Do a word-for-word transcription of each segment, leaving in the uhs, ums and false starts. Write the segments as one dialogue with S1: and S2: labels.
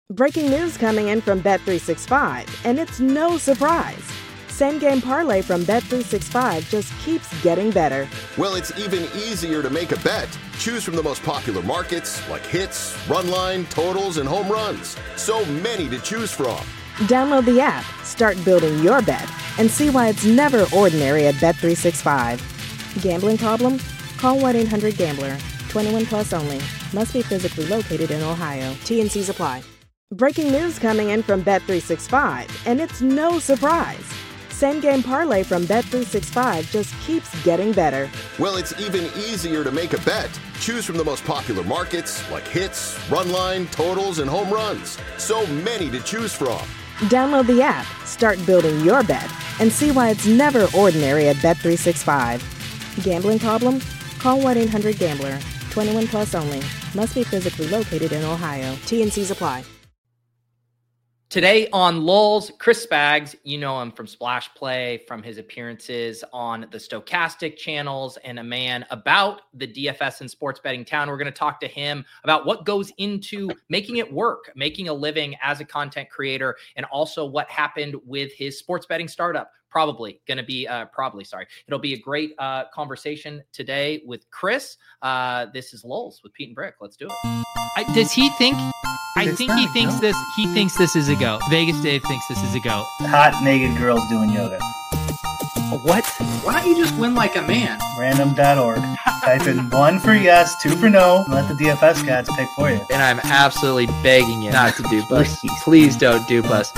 S1: Breaking news coming in from Bet three sixty-five, and it's no surprise. Same Game Parlay from Bet three sixty-five just keeps getting better.
S2: Well, it's even easier to make a bet. Choose from the most popular markets like hits, run line, totals, and home runs. So many to choose from.
S1: Download the app, start building your bet, and see why it's never ordinary at Bet three sixty-five. Gambling problem? Call one eight hundred gambler. twenty-one plus only. Must be physically located in Ohio. T and C's apply. Breaking news coming in from Bet three sixty-five, and it's no surprise. Same Game Parlay from Bet three sixty-five just keeps getting better.
S2: Well, it's even easier to make a bet. Choose from the most popular markets like hits, run line, totals, and home runs. So many to choose from.
S1: Download the app, start building your bet, and see why it's never ordinary at Bet three sixty-five. Gambling problem? Call one eight hundred gambler. twenty-one plus only. Must be physically located in Ohio. T and C's apply.
S3: Today on Lulz, Chris Spags, you know him from Splash Play, from his appearances on the Stokastic channels, and a man about the D F S and sports betting town. We're going to talk to him about what goes into making it work, making a living as a content creator, and also what happened with his sports betting startup. Probably going to be, uh, probably, sorry. It'll be a great uh, conversation today with Chris. Uh, this is Lulz with Pete and Brick. Let's do it.
S4: I, does he think... I think he thinks no? this. He thinks this is a go. Vegas Dave thinks this is a go.
S5: Hot naked girls doing yoga.
S4: What?
S6: Why don't you just win like a man?
S5: Random dot org. Type in one for yes, two for no, and let the D F S gods pick for you.
S4: And I'm absolutely begging you not to dupe us. Please. Please don't dupe us.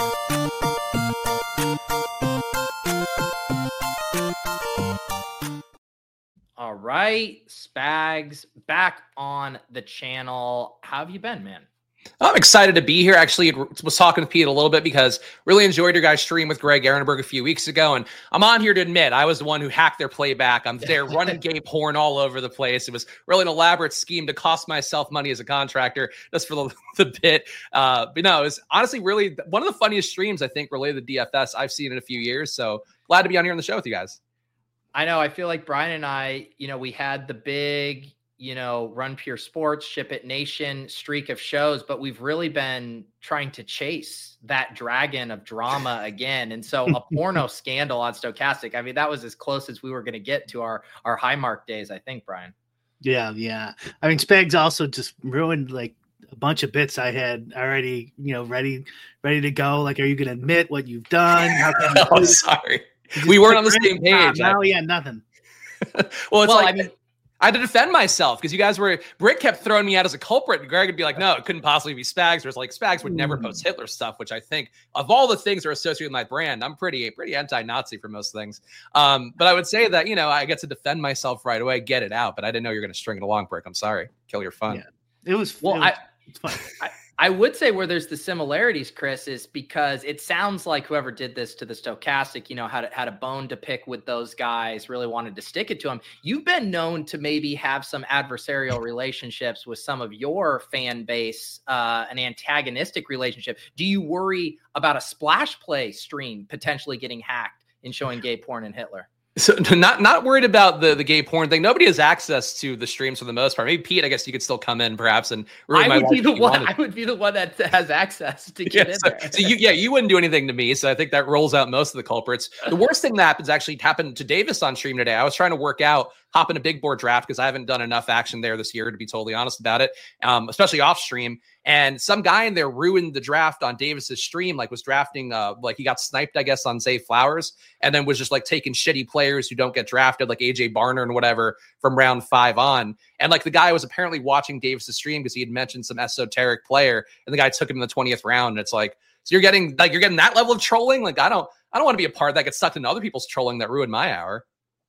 S3: All right, Spags, back on the channel. How have you been, man?
S7: I'm excited to be here. Actually, was talking with Pete a little bit because really enjoyed your guys' stream with Greg Ehrenberg a few weeks ago. And I'm on here to admit I was the one who hacked their playback. I'm there running gay porn all over the place. It was really an elaborate scheme to cost myself money as a contractor just for the, the bit. Uh, but no, it was honestly really one of the funniest streams, I think, related to D F S I've seen in a few years. So glad to be on here on the show with you guys.
S3: I know. I feel like Brian and I, you know, we had the big, you know, Run Pure Sports, Ship It Nation streak of shows, but we've really been trying to chase that dragon of drama again. And so a porno scandal on Stokastic, I mean, that was as close as we were going to get to our, our high mark days, I think, Brian.
S6: Yeah, yeah. I mean, Spags also just ruined like a bunch of bits I had already, you know, ready, ready to go. Like, are you going to admit what you've done? How can you
S7: oh, sorry. We weren't on the same page.
S6: No, yeah, nothing.
S7: well, it's
S3: well,
S7: like
S3: I mean,
S7: I had to defend myself because you guys were Brick kept throwing me out as a culprit, and Greg would be like, "No, it couldn't possibly be Spags." Whereas like Spags would never post Hitler stuff, which I think of all the things that are associated with my brand, I'm pretty pretty anti-Nazi for most things. Um, but I would say that you know I get to defend myself right away, get it out. But I didn't know you were going to string it along, Brick. I'm sorry, kill your fun.
S6: Yeah. It was
S3: well.
S6: It was,
S3: I
S6: it's fun.
S3: I, I would say where there's the similarities, Chris, is because it sounds like whoever did this to the Stokastic, you know, had, had a bone to pick with those guys, really wanted to stick it to them. You've been known to maybe have some adversarial relationships with some of your fan base, uh, an antagonistic relationship. Do you worry about a Splash Play stream potentially getting hacked and showing gay porn and Hitler?
S7: So not not worried about the, the gay porn thing. Nobody has access to the streams for the most part. Maybe Pete, I guess you could still come in perhaps and ruin
S3: I
S7: my
S3: would be the one.
S7: wanted.
S3: I would be the one that has access to get
S7: yeah,
S3: in
S7: so,
S3: there.
S7: so you yeah you wouldn't do anything to me. So I think that rolls out most of the culprits. The worst thing that happens actually happened to Davis on stream today. I was trying to work out hop in a big board draft because I haven't done enough action there this year to be totally honest about it, um, especially off stream. And some guy in there ruined the draft on Davis's stream, like was drafting, uh, like he got sniped, I guess, on Zay Flowers, and then was just like taking shitty players who don't get drafted, like A J Barner and whatever, from round five on. And like the guy was apparently watching Davis's stream because he had mentioned some esoteric player, and the guy took him in the twentieth round. And it's like, so you're getting like you're getting that level of trolling. Like I don't, I don't want to be a part that gets sucked into other people's trolling that ruined my hour.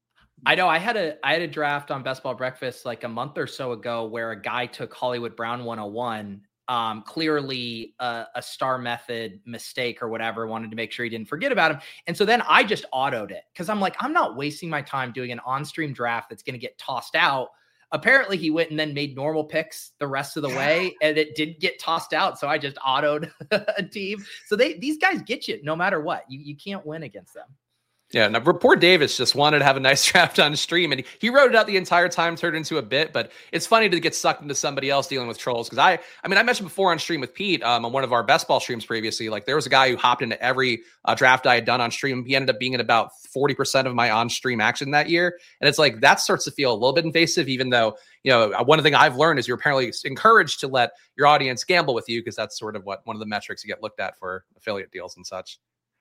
S3: I know I had a I had a draft on Best Ball Breakfast like a month or so ago where a guy took Hollywood Brown one oh one. Um, clearly a, a star method mistake or whatever, wanted to make sure he didn't forget about him. And so then I just autoed it because I'm like, I'm not wasting my time doing an on-stream draft that's going to get tossed out. Apparently he went and then made normal picks the rest of the way and it didn't get tossed out. So I just autoed a team. So they, these guys get you no matter what. You, you can't win against them.
S7: Yeah, now poor Davis just wanted to have a nice draft on stream, and he, he wrote it out the entire time, turned it into a bit. But it's funny to get sucked into somebody else dealing with trolls because I, I mean, I mentioned before on stream with Pete um, on one of our best ball streams previously. Like there was a guy who hopped into every uh, draft I had done on stream. He ended up being in about forty percent of my on-stream action that year, and it's like that starts to feel a little bit invasive. Even though you know one thing I've learned is you're apparently encouraged to let your audience gamble with you because that's sort of what one of the metrics you get looked at for affiliate deals and such.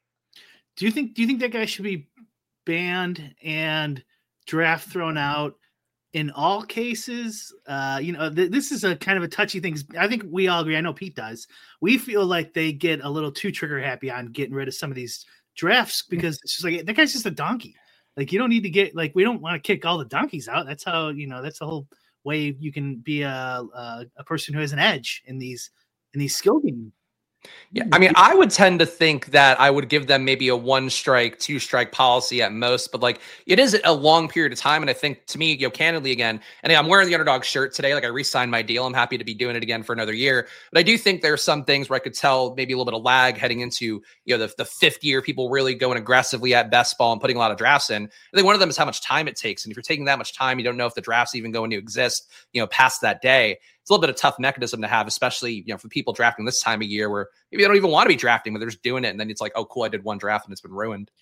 S6: Do you think? Do you think that guy should be banned and draft thrown out in all cases? Uh, you know, th- this is a kind of a touchy thing. I think we all agree. I know Pete does. We feel like they get a little too trigger happy on getting rid of some of these drafts because it's just like that guy's just a donkey. Like you don't need to get like we don't want to kick all the donkeys out. That's how you know that's the whole way you can be a a, a person who has an edge in these in these skill games.
S7: Yeah, I mean, I would tend to think that I would give them maybe a one strike, two strike policy at most, but like it is a long period of time. And I think to me, you know, candidly again, and I'm wearing the Underdog shirt today, like I re-signed my deal. I'm happy to be doing it again for another year. But I do think there's some things where I could tell maybe a little bit of lag heading into, you know, the, the fifth year, people really going aggressively at best ball and putting a lot of drafts in. I think one of them is how much time it takes. And if you're taking that much time, you don't know if the draft's even going to exist, you know, past that day. It's a little bit of a tough mechanism to have, especially, you know, for people drafting this time of year where maybe they don't even want to be drafting, but they're just doing it. And then it's like, oh, cool, I did one draft and it's been ruined.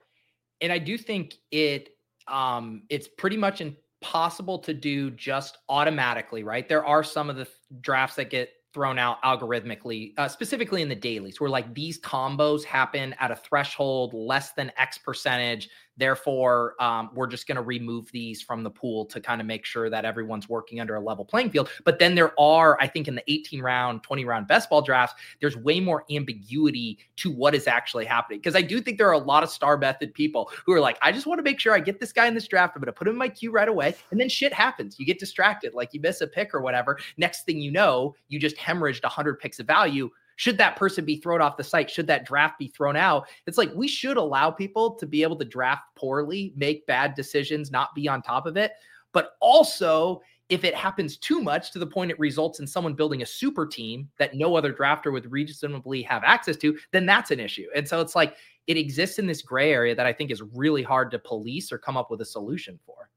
S3: And I do think it, um, it's pretty much impossible to do just automatically, right? There are some of the drafts that get thrown out algorithmically, uh, specifically in the dailies, where like these combos happen at a threshold less than X percentage. Therefore, um, we're just going to remove these from the pool to kind of make sure that everyone's working under a level playing field. But then there are, I think in the eighteen round, twenty round best ball drafts, there's way more ambiguity to what is actually happening. Because I do think there are a lot of star method people who are like, I just want to make sure I get this guy in this draft. I'm going to put him in my queue right away. And then shit happens. You get distracted, like you miss a pick or whatever. Next thing you know, you just hemorrhaged one hundred picks of value. Should that person be thrown off the site? Should that draft be thrown out? It's like we should allow people to be able to draft poorly, make bad decisions, not be on top of it. But also, if it happens too much to the point it results in someone building a super team that no other drafter would reasonably have access to, then that's an issue. And so it's like it exists in this gray area that I think is really hard to police or come up with a solution for.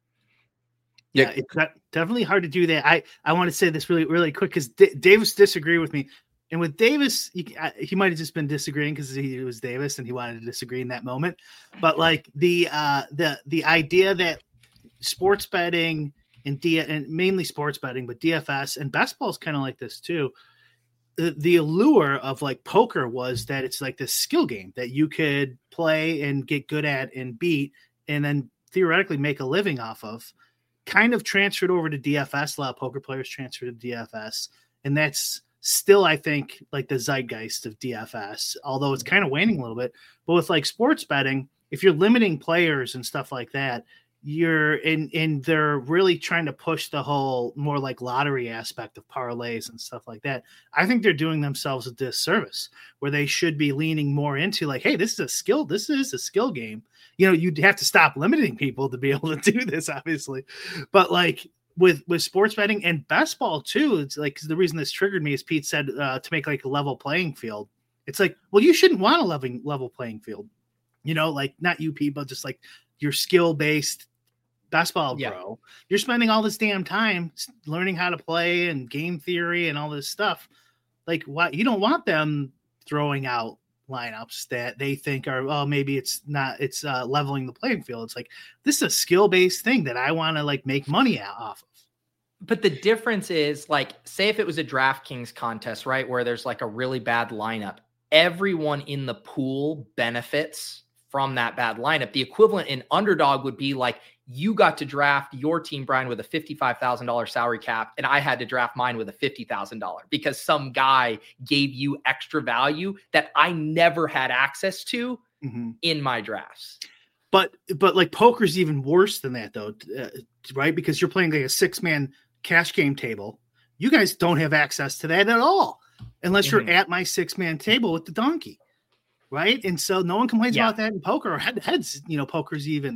S6: Yeah, yeah it's not, definitely hard to do that. I, I want to say this really, really quick because D- Davis disagreed with me. And with Davis, he, he might have just been disagreeing because he was Davis and he wanted to disagree in that moment. But like the uh, the the idea that sports betting and D and mainly sports betting, but D F S and best ball is kind of like this too. The, the allure of like poker was that it's like this skill game that you could play and get good at and beat, and then theoretically make a living off of. Kind of transferred over to D F S. A lot of poker players transferred to D F S, and that's still, I think, like the zeitgeist of D F S, although it's kind of waning a little bit. But with like sports betting, if you're limiting players and stuff like that, you're in, and they're really trying to push the whole more like lottery aspect of parlays and stuff like that. I think they're doing themselves a disservice where they should be leaning more into like, hey, this is a skill. This is a skill game. You know, you'd have to stop limiting people to be able to do this, obviously. But like, With with sports betting and best ball too, it's like the reason this triggered me is Pete said uh, to make like a level playing field. It's like, well, you shouldn't want a level level playing field, you know, like not you people, just like your skill based best ball
S3: yeah.
S6: pro. You're spending all this damn time learning how to play and game theory and all this stuff. Like, what you don't want them throwing out lineups that they think are, oh, maybe it's not, it's uh, leveling the playing field. It's like, this is a skill-based thing that I want to like make money out off of.
S3: But the difference is like, say if it was a DraftKings contest, right, where there's like a really bad lineup, everyone in the pool benefits from that bad lineup. The equivalent in Underdog would be like, you got to draft your team, Brian, with a fifty-five thousand dollars salary cap, and I had to draft mine with a fifty thousand dollars because some guy gave you extra value that I never had access to mm-hmm. in my drafts.
S6: But but like poker's even worse than that, though, uh, right? Because you're playing like a six-man cash game table. You guys don't have access to that at all unless mm-hmm. you're at my six-man table with the donkey, right? And so no one complains yeah. about that in poker or head heads. You know, poker's even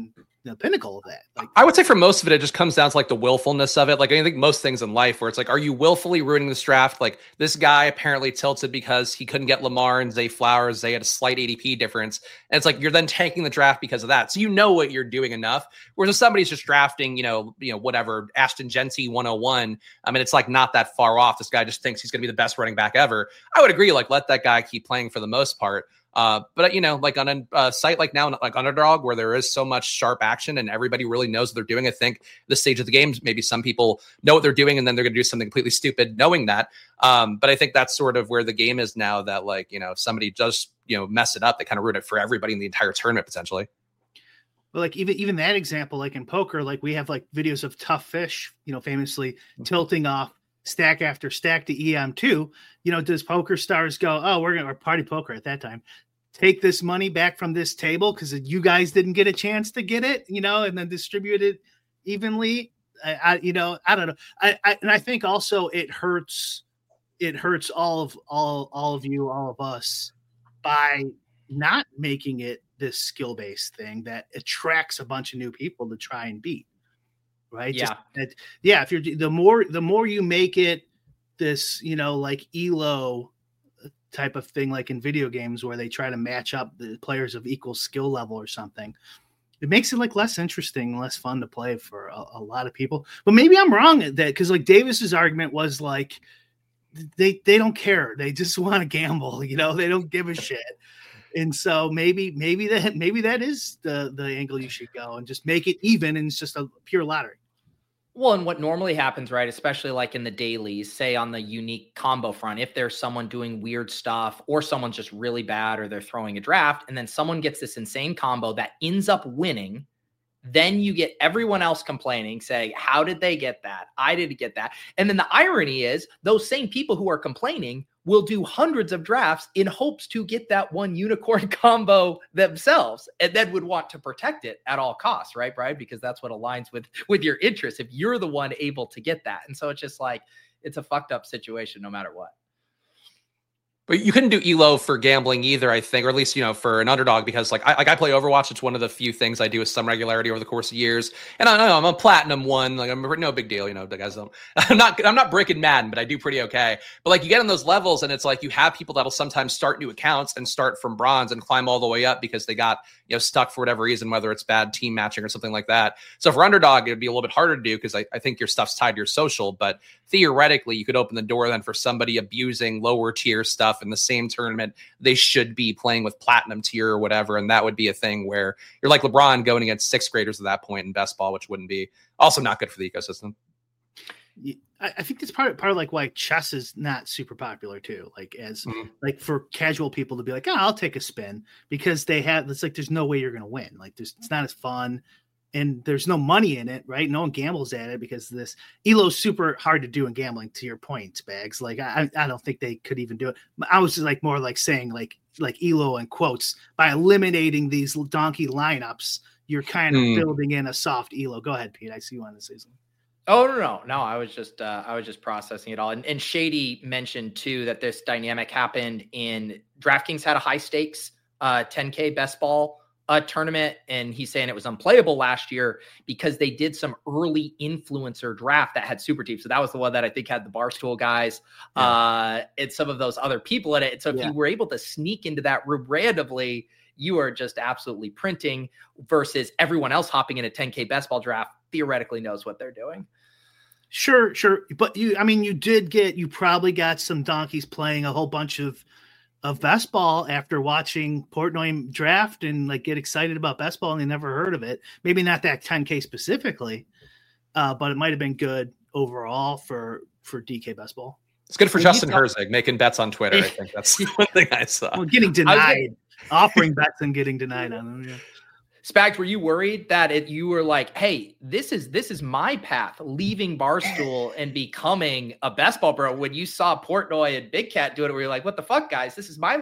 S6: the pinnacle of that. Like,
S7: I would say for most of it, it just comes down to like the willfulness of it. Like I think most things in life where it's like, are you willfully ruining this draft? Like this guy apparently tilted because he couldn't get Lamar and Zay Flowers. They had a slight A D P difference. And it's like, you're then tanking the draft because of that. So you know what you're doing enough. Whereas if somebody's just drafting, you know, you know, whatever, Ashton Genty one oh one, I mean, it's like not that far off. This guy just thinks he's going to be the best running back ever. I would agree. Like let that guy keep playing for the most part. Uh, but, you know, like on a uh, site like now, like Underdog, where there is so much sharp action and everybody really knows what they're doing. I think this stage of the game, maybe some people know what they're doing and then they're going to do something completely stupid knowing that. Um, but I think that's sort of where the game is now that, like, you know, if somebody does, you know, mess it up, they kind of ruin it for everybody in the entire tournament, potentially.
S6: Well, like even, even that example, like in poker, like we have like videos of Tough Fish, you know, famously mm-hmm. tilting off stack after stack to E M two. You know, does Poker Stars go, oh, we're going to, or Party Poker at that time, take this money back from this table because you guys didn't get a chance to get it, you know, and then distribute it evenly. I, I you know, I don't know. I, I and I think also it hurts. It hurts all of all all of you, all of us, by not making it this skill based thing that attracts a bunch of new people to try and beat. Right?
S3: Yeah.
S6: Just, it, yeah. If you're the more the more you make it this, you know, like E L O type of thing, like in video games where they try to match up the players of equal skill level or something, it makes it like less interesting, less fun to play for a, a lot of people. But maybe I'm wrong at that, because like Davis's argument was like they they don't care, they just want to gamble, you know, they don't give a shit. And so maybe maybe that maybe that is the the angle you should go, and just make it even, and it's just a pure lottery.
S3: Well, and what normally happens, right, especially like in the dailies, say on the unique combo front, if there's someone doing weird stuff or someone's just really bad or they're throwing a draft and then someone gets this insane combo that ends up winning, then you get everyone else complaining, saying, how did they get that? I didn't get that. And then the irony is those same people who are complaining will do hundreds of drafts in hopes to get that one unicorn combo themselves, and then would want to protect it at all costs, right, Brian? Because that's what aligns with, with your interest if you're the one able to get that. And so it's just like, it's a fucked up situation no matter what.
S7: But you couldn't do E L O for gambling either, I think, or at least, you know, for an underdog, because like I, like I play Overwatch. It's one of the few things I do with some regularity over the course of years. And I know I'm a platinum one, like I'm no big deal, you know, the guys don't, I'm not, I'm not breaking Madden, but I do pretty okay. But like you get on those levels and it's like, you have people that'll sometimes start new accounts and start from bronze and climb all the way up because they got, you know, stuck for whatever reason, whether it's bad team matching or something like that. So for underdog, it'd be a little bit harder to do because I, I think your stuff's tied to your social, but theoretically you could open the door then for somebody abusing lower tier stuff in the same tournament. They should be playing with platinum tier or whatever. And that would be a thing where you're like LeBron going against sixth graders at that point in best ball, which wouldn't be also not good for the ecosystem.
S6: I think that's part of, part of like why chess is not super popular too. Like as mm-hmm. like for casual people to be like, oh, I'll take a spin, because they have, it's like, there's no way you're going to win. Like there's, it's not as fun and there's no money in it, right? No one gambles at it because this E L O is super hard to do in gambling, to your point, Bags. Like I, I don't think they could even do it. I was just like more like saying like, like E L O in quotes, by eliminating these donkey lineups, you're kind of mm. building in a soft E L O. Go ahead, Pete. I see you wanted to say something.
S3: Oh, no, no, no. I was just, uh, I was just processing it all. And, and Shady mentioned too, that this dynamic happened in DraftKings had a high stakes, uh, ten K best ball, uh, tournament. And he's saying it was unplayable last year because they did some early influencer draft that had super teams. So that was the one that I think had the Barstool guys, yeah. uh, and some of those other people in it. And so if yeah. you were able to sneak into that room randomly, you are just absolutely printing, versus everyone else hopping in a ten K best ball draft theoretically knows what they're doing.
S6: Sure, sure. But you, I mean, you did get, you probably got some donkeys playing a whole bunch of, of best ball after watching Portnoy draft and like get excited about best ball and they never heard of it. Maybe not that ten K specifically, uh, but it might've been good overall for, for D K best ball.
S7: It's good for when Justin talk- Herzig making bets on Twitter. I think that's one thing I saw.
S6: Well, getting denied, offering bets and getting denied on them. Yeah.
S3: Spags, were you worried that it, you were like, hey, this is this is my path, leaving Barstool and becoming a best ball bro? When you saw Portnoy and Big Cat doing it, where you're like, what the fuck, guys? This is my lane.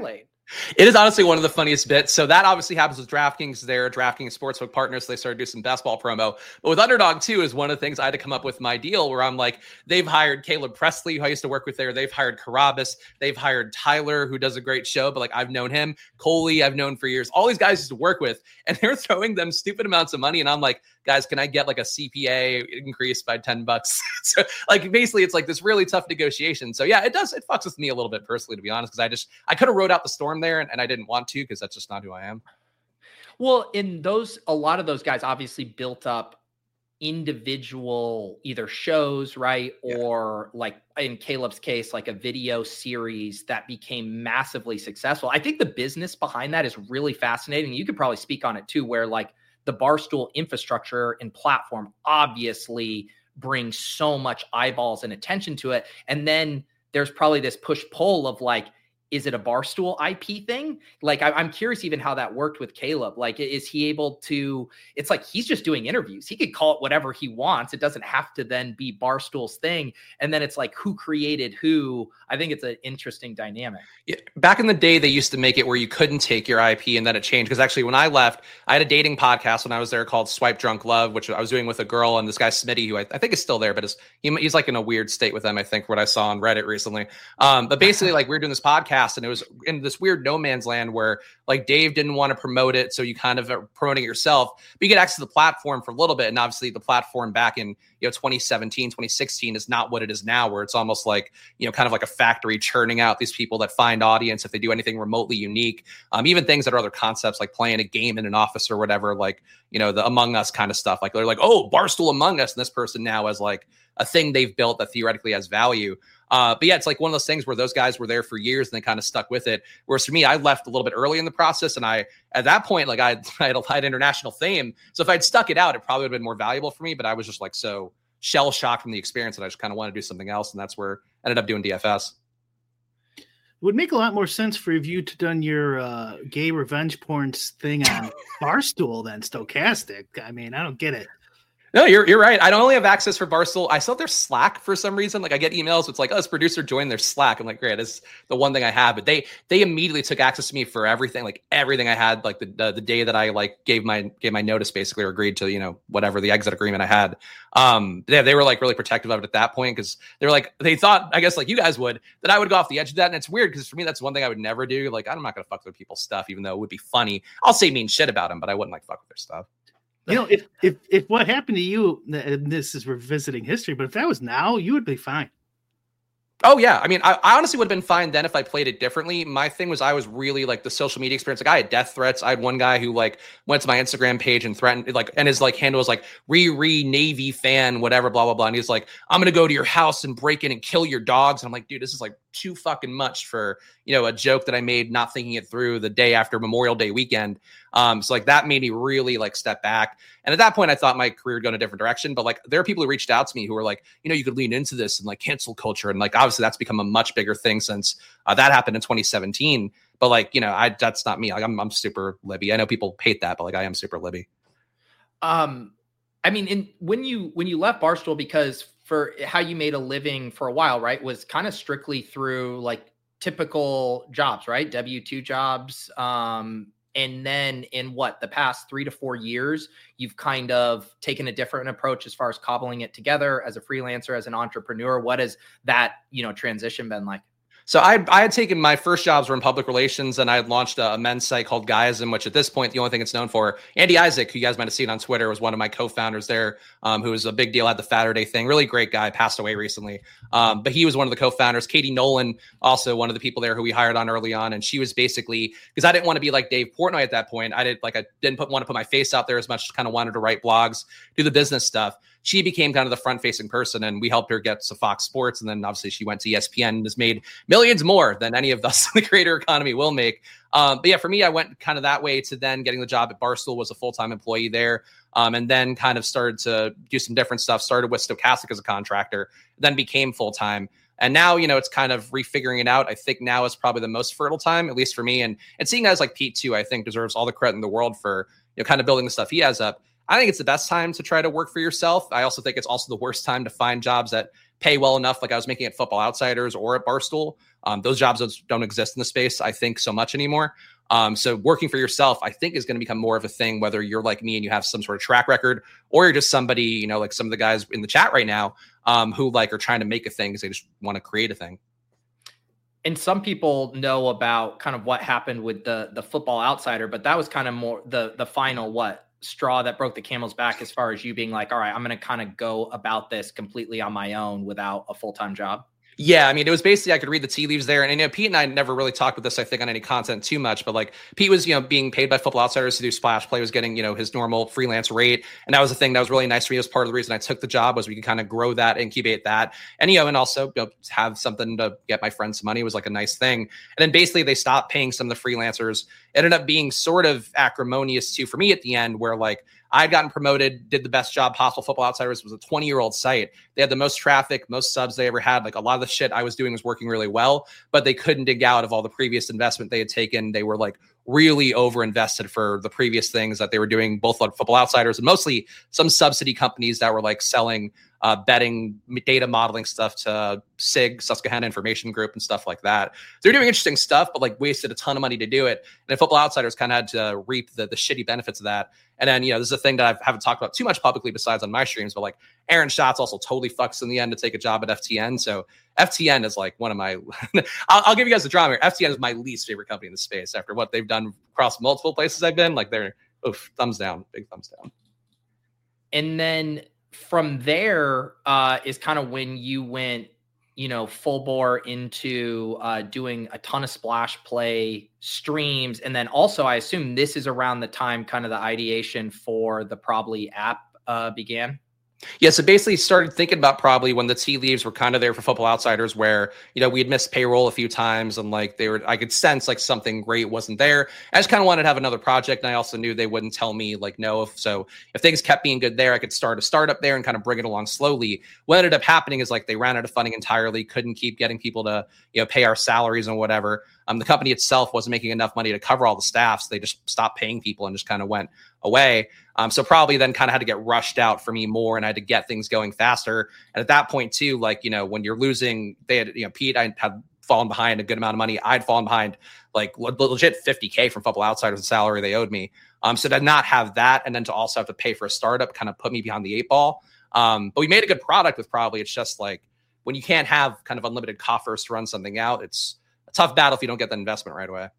S7: It is honestly one of the funniest bits. So that obviously happens with DraftKings. They're DraftKings Sportsbook partners. So they started to do some basketball promo. But with Underdog too is one of the things I had to come up with my deal where I'm like, they've hired Caleb Presley, who I used to work with there. They've hired Carabas. They've hired Tyler, who does a great show. But like I've known him. Coley, I've known for years. All these guys used to work with. And they're throwing them stupid amounts of money. And I'm like, guys, can I get like a C P A increase by ten bucks? So like basically it's like this really tough negotiation. So yeah, it does. It fucks with me a little bit personally, to be honest, because I just, I could have rode out the storm there and, and I didn't want to because that's just not who I am.
S3: Well, in those, a lot of those guys obviously built up individual either shows, right? Yeah. Or like in Caleb's case, like a video series that became massively successful. I think the business behind that is really fascinating. You could probably speak on it too, where like the Barstool infrastructure and platform obviously brings so much eyeballs and attention to it. And then there's probably this push-pull of like, is it a Barstool I P thing? Like, I, I'm curious even how that worked with Caleb. Like, is he able to, it's like, he's just doing interviews. He could call it whatever he wants. It doesn't have to then be Barstool's thing. And then it's like, who created who? I think it's an interesting dynamic.
S7: Yeah. Back in the day, they used to make it where you couldn't take your I P and then it changed. Because actually when I left, I had a dating podcast when I was there called Swipe Drunk Love, which I was doing with a girl and this guy Smitty, who I, I think is still there, but is, he, he's like in a weird state with them, I think, what I saw on Reddit recently. Um, but basically like we were doing this podcast and it was in this weird no man's land where like Dave didn't want to promote it. So you kind of are promoting it yourself, but you get access to the platform for a little bit. And obviously the platform back in, you know, twenty seventeen, twenty sixteen is not what it is now, where it's almost like, you know, kind of like a factory churning out these people that find audience if they do anything remotely unique. Um, even things that are other concepts like playing a game in an office or whatever, like, you know, the Among Us kind of stuff. Like they're like, oh, Barstool Among Us. And this person now has like a thing they've built that theoretically has value. Uh, but yeah, it's like one of those things where those guys were there for years and they kind of stuck with it. Whereas for me, I left a little bit early in the process. And I, at that point, like I, I had, I had international fame. So if I'd stuck it out, it probably would have been more valuable for me. But I was just like so shell shocked from the experience that I just kind of wanted to do something else. And that's where I ended up doing D F S.
S6: It would make a lot more sense for you to done your uh, gay revenge porn thing on Barstool than Stokastic. I mean, I don't get it.
S7: No, you're you're right. I don't only have access for Barstool. I still have their Slack for some reason. Like I get emails. It's like, oh, this producer joined their Slack. I'm like, great. This is the one thing I have. But they they immediately took access to me for everything, like everything I had, like the the, the day that I like gave my gave my notice, basically, or agreed to, you know, whatever the exit agreement I had. Um, they they were like really protective of it at that point because they were like they thought, I guess, like you guys would, that I would go off the edge of that. And it's weird because for me, that's one thing I would never do. Like I'm not gonna fuck with people's stuff, even though it would be funny. I'll say mean shit about them, but I wouldn't like fuck with their stuff.
S6: You know, if, if if what happened to you, and this is revisiting history, but if that was now, you would be fine.
S7: Oh, yeah. I mean, I, I honestly would have been fine then if I played it differently. My thing was I was really like the social media experience. Like I had death threats. I had one guy who like went to my Instagram page and threatened like, and his like handle was like re-re Navy fan, whatever, blah, blah, blah. And he's like, I'm going to go to your house and break in and kill your dogs. And I'm like, dude, this is like too fucking much for, you know, a joke that I made, not thinking it through the day after Memorial Day weekend. Um, so like that made me really like step back. And at that point, I thought my career would go in a different direction. But like there are people who reached out to me who were like, you know, you could lean into this and like cancel culture. And like obviously that's become a much bigger thing since uh, that happened in twenty seventeen. But like, you know, I that's not me. Like I'm I'm super Libby. I know people hate that, but like I am super Libby.
S3: Um, I mean, in when you when you left Barstool, because for how you made a living for a while, right, was kind of strictly through like typical jobs, right? W two jobs. Um, and then in what, the past three to four years, you've kind of taken a different approach as far as cobbling it together as a freelancer, as an entrepreneur. What has that, you know, transition been like?
S7: So I, I had taken my first jobs were in public relations, and I had launched a, a men's site called Guyism, which at this point, the only thing it's known for, Andy Isaac, who you guys might have seen on Twitter, was one of my co-founders there, um, who was a big deal at the Saturday thing. Really great guy, passed away recently. Um, but he was one of the co-founders. Katie Nolan, also one of the people there who we hired on early on. And she was basically, because I didn't want to be like Dave Portnoy at that point. I did like, I didn't put, want to put my face out there as much, just kind of wanted to write blogs, do the business stuff. She became kind of the front-facing person, and we helped her get to Fox Sports. And then obviously she went to E S P N and has made millions more than any of us in the creator economy will make. Um, but yeah, for me, I went kind of that way to then getting the job at Barstool, was a full-time employee there. Um, and then kind of started to do some different stuff, started with Stokastic as a contractor, then became full-time. And now, you know, it's kind of refiguring it out. I think now is probably the most fertile time, at least for me. And, and seeing guys like Pete too, I think deserves all the credit in the world for, you know, kind of building the stuff he has up. I think it's the best time to try to work for yourself. I also think it's also the worst time to find jobs that pay well enough like I was making at Football Outsiders or at Barstool. Um, those jobs don't exist in the space, I think, so much anymore. Um, so working for yourself, I think, is going to become more of a thing, whether you're like me and you have some sort of track record, or you're just somebody, you know, like some of the guys in the chat right now um, who like are trying to make a thing because they just want to create a thing.
S3: And some people know about kind of what happened with the the Football Outsider, but that was kind of more the the final what straw that broke the camel's back as far as you being like, all right, I'm going to kind of go about this completely on my own without a full-time job.
S7: Yeah, I mean, it was basically, I could read the tea leaves there. And, you know, Pete and I never really talked with this, I think, on any content too much. But like Pete was, you know, being paid by Football Outsiders to do splash play, was getting, you know, his normal freelance rate. And that was the thing that was really nice for me. It was part of the reason I took the job, was we could kind of grow that, incubate that. And, you know, and also, you know, have something to get my friends some money was like a nice thing. And then basically they stopped paying some of the freelancers. It ended up being sort of acrimonious too for me at the end, where like I'd gotten promoted, did the best job possible. Football Outsiders was a twenty year old site. They had the most traffic, most subs they ever had. Like a lot of the shit I was doing was working really well, but they couldn't dig out of all the previous investment they had taken. They were like really over invested for the previous things that they were doing, both like Football Outsiders and mostly some subsidy companies that were like selling uh, betting data modeling stuff to S I G, Susquehanna Information Group, and stuff like that. They're doing interesting stuff, but like wasted a ton of money to do it. And then Football Outsiders kind of had to reap the, the shitty benefits of that. And then, you know, this is a thing that I haven't talked about too much publicly besides on my streams, but like Aaron Schatz also totally fucks in the end to take a job at F T N. So F T N is like one of my, I'll, I'll give you guys the drama here. F T N is my least favorite company in the space after what they've done across multiple places I've been. Like they're, oof, thumbs down, big thumbs down.
S3: And then from there uh, is kind of when you went, you know, full bore into uh, doing a ton of splash play streams. And then also, I assume this is around the time kind of the ideation for the Probably app uh, began.
S7: Yeah, so basically started thinking about Probably when the tea leaves were kind of there for Football Outsiders, where, you know, we had missed payroll a few times and like they were, I could sense like something great wasn't there. I just kind of wanted to have another project. And I also knew they wouldn't tell me like no. If, so if things kept being good there, I could start a startup there and kind of bring it along slowly. What ended up happening is like they ran out of funding entirely, couldn't keep getting people to, you know, pay our salaries and whatever. Um, the company itself wasn't making enough money to cover all the staff. So they just stopped paying people and just kind of went away. Um, so Probably then kind of had to get rushed out for me more, and I had to get things going faster. And at that point too, like, you know, when you're losing, they had, you know, Pete, I had fallen behind a good amount of money. I'd fallen behind like legit fifty K from Football Outsiders, the salary they owed me. Um, so to not have that, and then to also have to pay for a startup kind of put me behind the eight ball. Um, but we made a good product with Probably. It's just like when you can't have kind of unlimited coffers to run something out, it's a tough battle if you don't get the investment right away.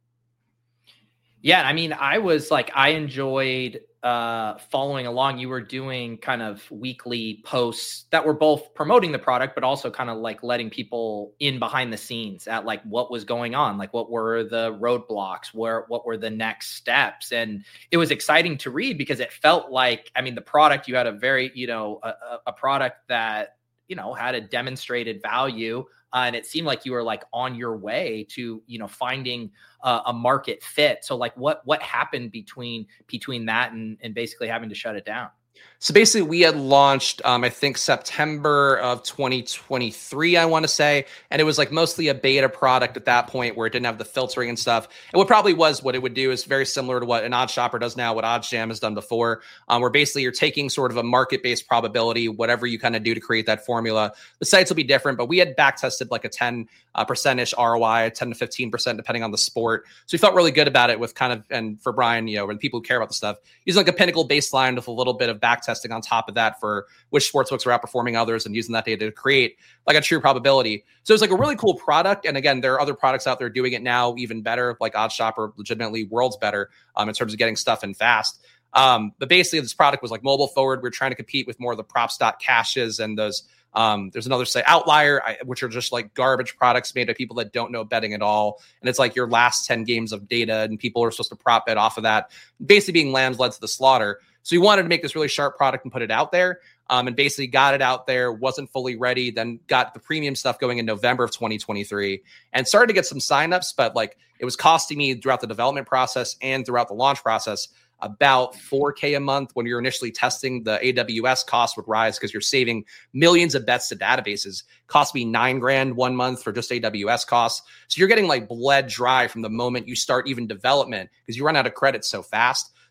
S3: Yeah, I mean, I was like, I enjoyed uh, following along. You were doing kind of weekly posts that were both promoting the product, but also kind of like letting people in behind the scenes at like what was going on, like what were the roadblocks, where what were the next steps. And it was exciting to read because it felt like, I mean, the product, you had a very, you know, a, a product that, you know, had a demonstrated value. Uh, and it seemed like you were like on your way to, you know, finding uh, a market fit. So like what, what happened between, between that and, and basically having to shut it down?
S7: So basically we had launched, um, I think September of twenty twenty-three, I want to say. And it was like mostly a beta product at that point where it didn't have the filtering and stuff. And what probably was what it would do is very similar to what an OddsShopper does now, what OddsJam has done before, um, where basically you're taking sort of a market-based probability, whatever you kind of do to create that formula. The sites will be different, but we had back tested like a ten percent-ish R O I, ten to fifteen percent, depending on the sport. So we felt really good about it with kind of, and for Brian, you know, when people who care about the stuff, using like a Pinnacle baseline with a little bit of back testing on top of that for which sportsbooks are outperforming others and using that data to create like a true probability. So it's like a really cool product. And again, there are other products out there doing it now even better, like OddsShopper, legitimately worlds better um, in terms of getting stuff in fast. Um, but basically this product was like mobile forward. We're trying to compete with more of the props dot caches and those. Um, there's another site, Outlier, I, which are just like garbage products made by people that don't know betting at all. And it's like your last ten games of data and people are supposed to prop bet off of that, basically being lambs led to the slaughter. So we wanted to make this really sharp product and put it out there. Um, and basically got it out there, wasn't fully ready, then got the premium stuff going in November of twenty twenty-three and started to get some signups, but like it was costing me throughout the development process and throughout the launch process about four K a month. When you're initially testing, the A W S cost would rise because you're saving millions of bets to databases. Cost me nine grand one month for just A W S costs. So you're getting like bled dry from the moment you start even development because you run out of credits so fast.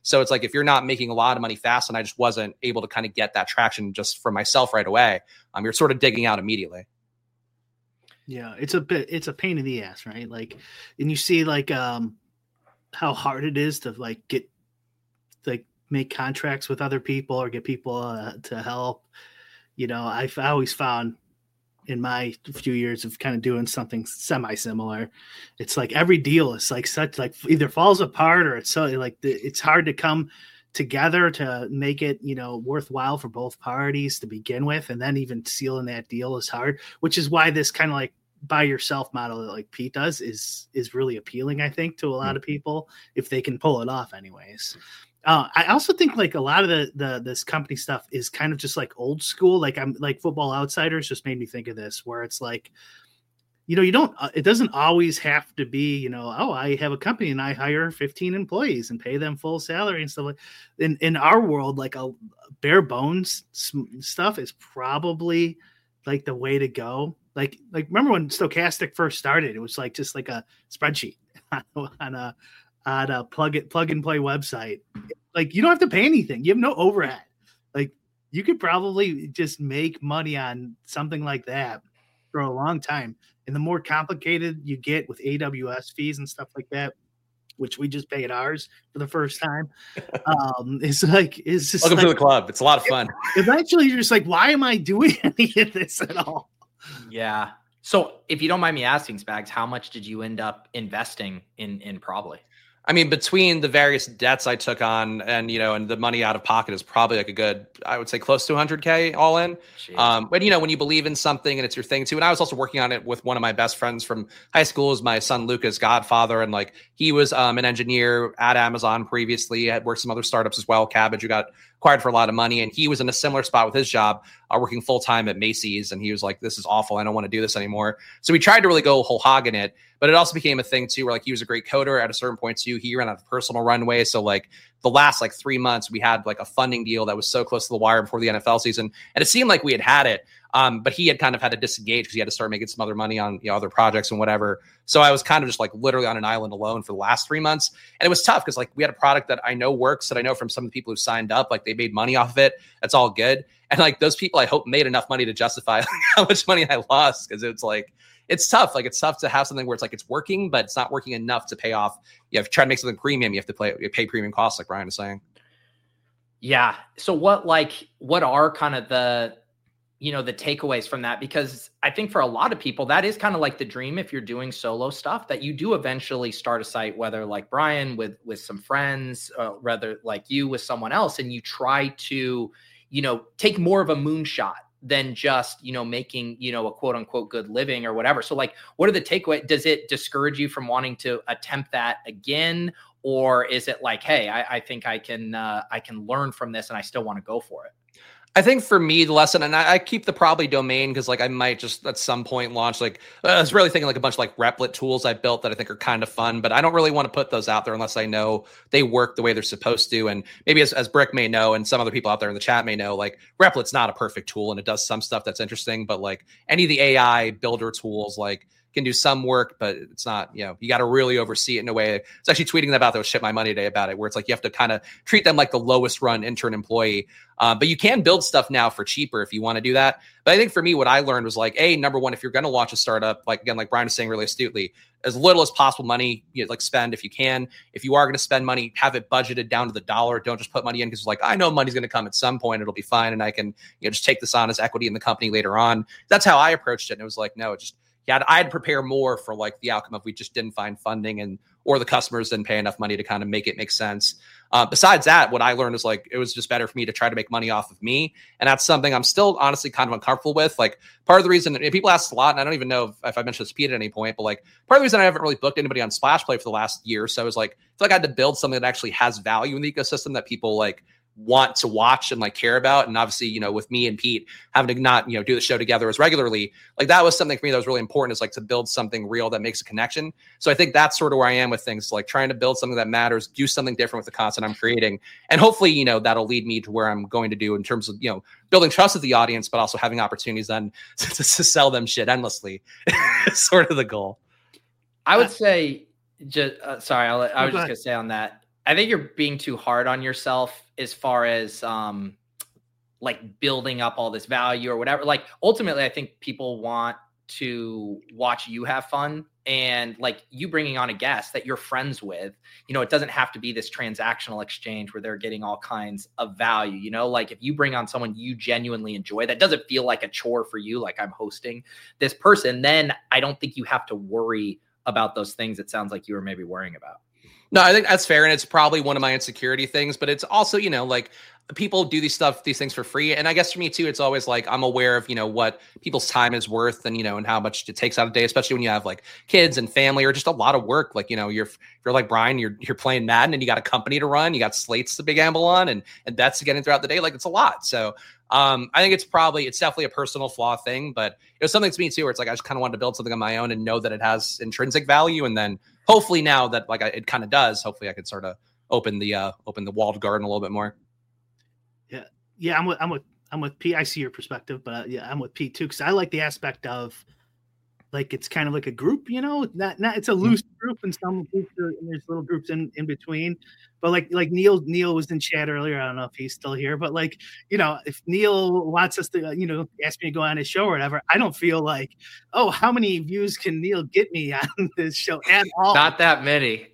S7: So it's like, if you're not making a lot of money fast, and I just wasn't able to kind of get that traction just for myself right away, um, you're sort of digging out immediately.
S6: Yeah, it's a bit, it's a pain in the ass, right? Like, and you see like um, how hard it is to like get, like make contracts with other people or get people uh, to help. You know, I've I always found in my few years of kind of doing something semi-similar, it's like every deal is like such like either falls apart or it's so like the, it's hard to come together to make it, you know, worthwhile for both parties to begin with. And then even sealing that deal is hard, which is why this kind of like buy yourself model that like Pete does is, is really appealing, I think, to a lot of people if they can pull it off anyways. Uh, I also think like a lot of the, the, this company stuff is kind of just like old school. Like I'm like Football Outsiders just made me think of this, where it's like, you know, you don't, uh, it doesn't always have to be, you know, oh, I have a company and I hire fifteen employees and pay them full salary and stuff like in, in our world, like a bare bones stuff is probably like the way to go. Like, like remember when Stokastic first started, it was like, just like a spreadsheet on a, on a plug it, plug and play website. Like you don't have to pay anything. You have no overhead. Like you could probably just make money on something like that for a long time. And the more complicated you get with A W S fees and stuff like that, which we just paid ours for the first time, um, it's like, it's just
S7: welcome
S6: like,
S7: to the club. It's a lot of fun.
S6: Eventually you're just like, why am I doing any of this at all?
S3: Yeah. So if you don't mind me asking, Spags, how much did you end up investing in, in Probably?
S7: I mean, between the various debts I took on and, you know, and the money out of pocket is probably like a good, I would say close to one hundred K all in. Jeez. Um, but, you know, when you believe in something and it's your thing too. And I was also working on it with one of my best friends from high school, is my son Luca's godfather. And like, he was um, an engineer at Amazon previously, had worked some other startups as well. Cabbage, who got acquired for a lot of money. And he was in a similar spot with his job, uh, working full time at Macy's. And he was like, this is awful. I don't want to do this anymore. So we tried to really go whole hog in it. But it also became a thing too, where like he was a great coder at a certain point too. He ran out of personal runway. So like the last like three months, we had like a funding deal that was so close to the wire before the N F L season. And it seemed like we had had it. Um, but he had kind of had to disengage because he had to start making some other money on, you know, other projects and whatever. So I was kind of just like literally on an island alone for the last three months. And it was tough because like we had a product that I know works, that I know from some of the people who signed up, like they made money off of it. That's all good. And like those people, I hope, made enough money to justify like, how much money I lost, because it's like, it's tough. Like it's tough to have something where it's like it's working, but it's not working enough to pay off. You have to try to make something premium. You have to play, you pay premium costs, like Brian is saying.
S3: Yeah. So what, like, what are kind of the, you know, the takeaways from that? Because I think for a lot of people, that is kind of like the dream. If you're doing solo stuff, that you do eventually start a site, whether like Brian with, with some friends, uh, rather like you with someone else, and you try to, you know, take more of a moonshot than just, you know, making, you know, a quote unquote good living or whatever. So like, what are the takeaways? Does it discourage you from wanting to attempt that again? Or is it like, hey, I, I think I can, uh, I can learn from this and I still want to go for it?
S7: I think for me, the lesson, and I, I keep the Probably domain because like I might just at some point launch like, uh, I was really thinking like a bunch of like Replit tools I built that I think are kind of fun, but I don't really want to put those out there unless I know they work the way they're supposed to. And maybe as, as Brick may know, and some other people out there in the chat may know, like Replit's not a perfect tool and it does some stuff that's interesting, but like any of the A I builder tools, like can do some work, but it's not, you know, you got to really oversee it in a way. It's actually tweeting about those shit my money today about it, where it's like you have to kind of treat them like the lowest run intern employee. Uh, but you can build stuff now for cheaper if you want to do that. But I think for me, what I learned was like, a number one, if you're going to launch a startup, like again, like Brian was saying really astutely, as little as possible money, you know, like spend if you can. If you are going to spend money, have it budgeted down to the dollar. Don't just put money in because like, I know money's going to come at some point. It'll be fine. And I can, you know, just take this on as equity in the company later on. That's how I approached it. And it was like, no, it just, yeah, I'd prepare more for like the outcome if we just didn't find funding and or the customers didn't pay enough money to kind of make it make sense. Uh, besides that, what I learned is like it was just better for me to try to make money off of me, and that's something I'm still honestly kind of uncomfortable with. Like part of the reason, and people ask a lot, and I don't even know if, if I mentioned this to Pete at any point, but like part of the reason I haven't really booked anybody on Splash Play for the last year or so is like I feel like I had to build something that actually has value in the ecosystem that people like want to watch and like care about. And obviously, you know, with me and Pete having to not, you know, do the show together as regularly, like that was something for me that was really important, is like to build something real that makes a connection. So I think that's sort of where I am with things, like trying to build something that matters, do something different with the content I'm creating. And hopefully, you know, that'll lead me to where I'm going to do in terms of, you know, building trust with the audience, but also having opportunities then to, to sell them shit endlessly. Sort of the goal.
S3: I would say just, uh, sorry, I'll, I was
S6: oh,
S3: just going to say on that, I think you're being too hard on yourself as far as um, like building up all this value or whatever. Like ultimately, I think people want to watch you have fun, and like you bringing on a guest that you're friends with, you know, it doesn't have to be this transactional exchange where they're getting all kinds of value, you know, like if you bring on someone you genuinely enjoy, that doesn't feel like a chore for you. Like I'm hosting this person, then I don't think you have to worry about those things. It sounds like you were maybe worrying about.
S7: No, I think that's fair. And it's probably one of my insecurity things, but it's also, you know, like people do these stuff, these things for free. And I guess for me too, it's always like, I'm aware of, you know, what people's time is worth and, you know, and how much it takes out a day, especially when you have like kids and family or just a lot of work. Like, you know, you're, you're like Brian, you're, you're playing Madden and you got a company to run, you got slates to big gamble on and, and bets to get in throughout the day. Like it's a lot. So um, I think it's probably, it's definitely a personal flaw thing, but it was something to me too, where it's like, I just kind of wanted to build something on my own and know that it has intrinsic value. And then hopefully now that like I, it kind of does, hopefully I could sort of open the, uh, open the walled garden a little bit more.
S6: Yeah. Yeah. I'm with, I'm with, I'm with P. I see your perspective, but uh, yeah, I'm with P too. Cause I like the aspect of like, it's kind of like a group, you know, not, not, it's a loose group and some groups are, and there's little groups in, in between, but like, like Neil, Neil was in chat earlier. I don't know if he's still here, but like, you know, if Neil wants us to, you know, ask me to go on his show or whatever, I don't feel like, oh, how many views can Neil get me on this show at all?
S3: Not that many.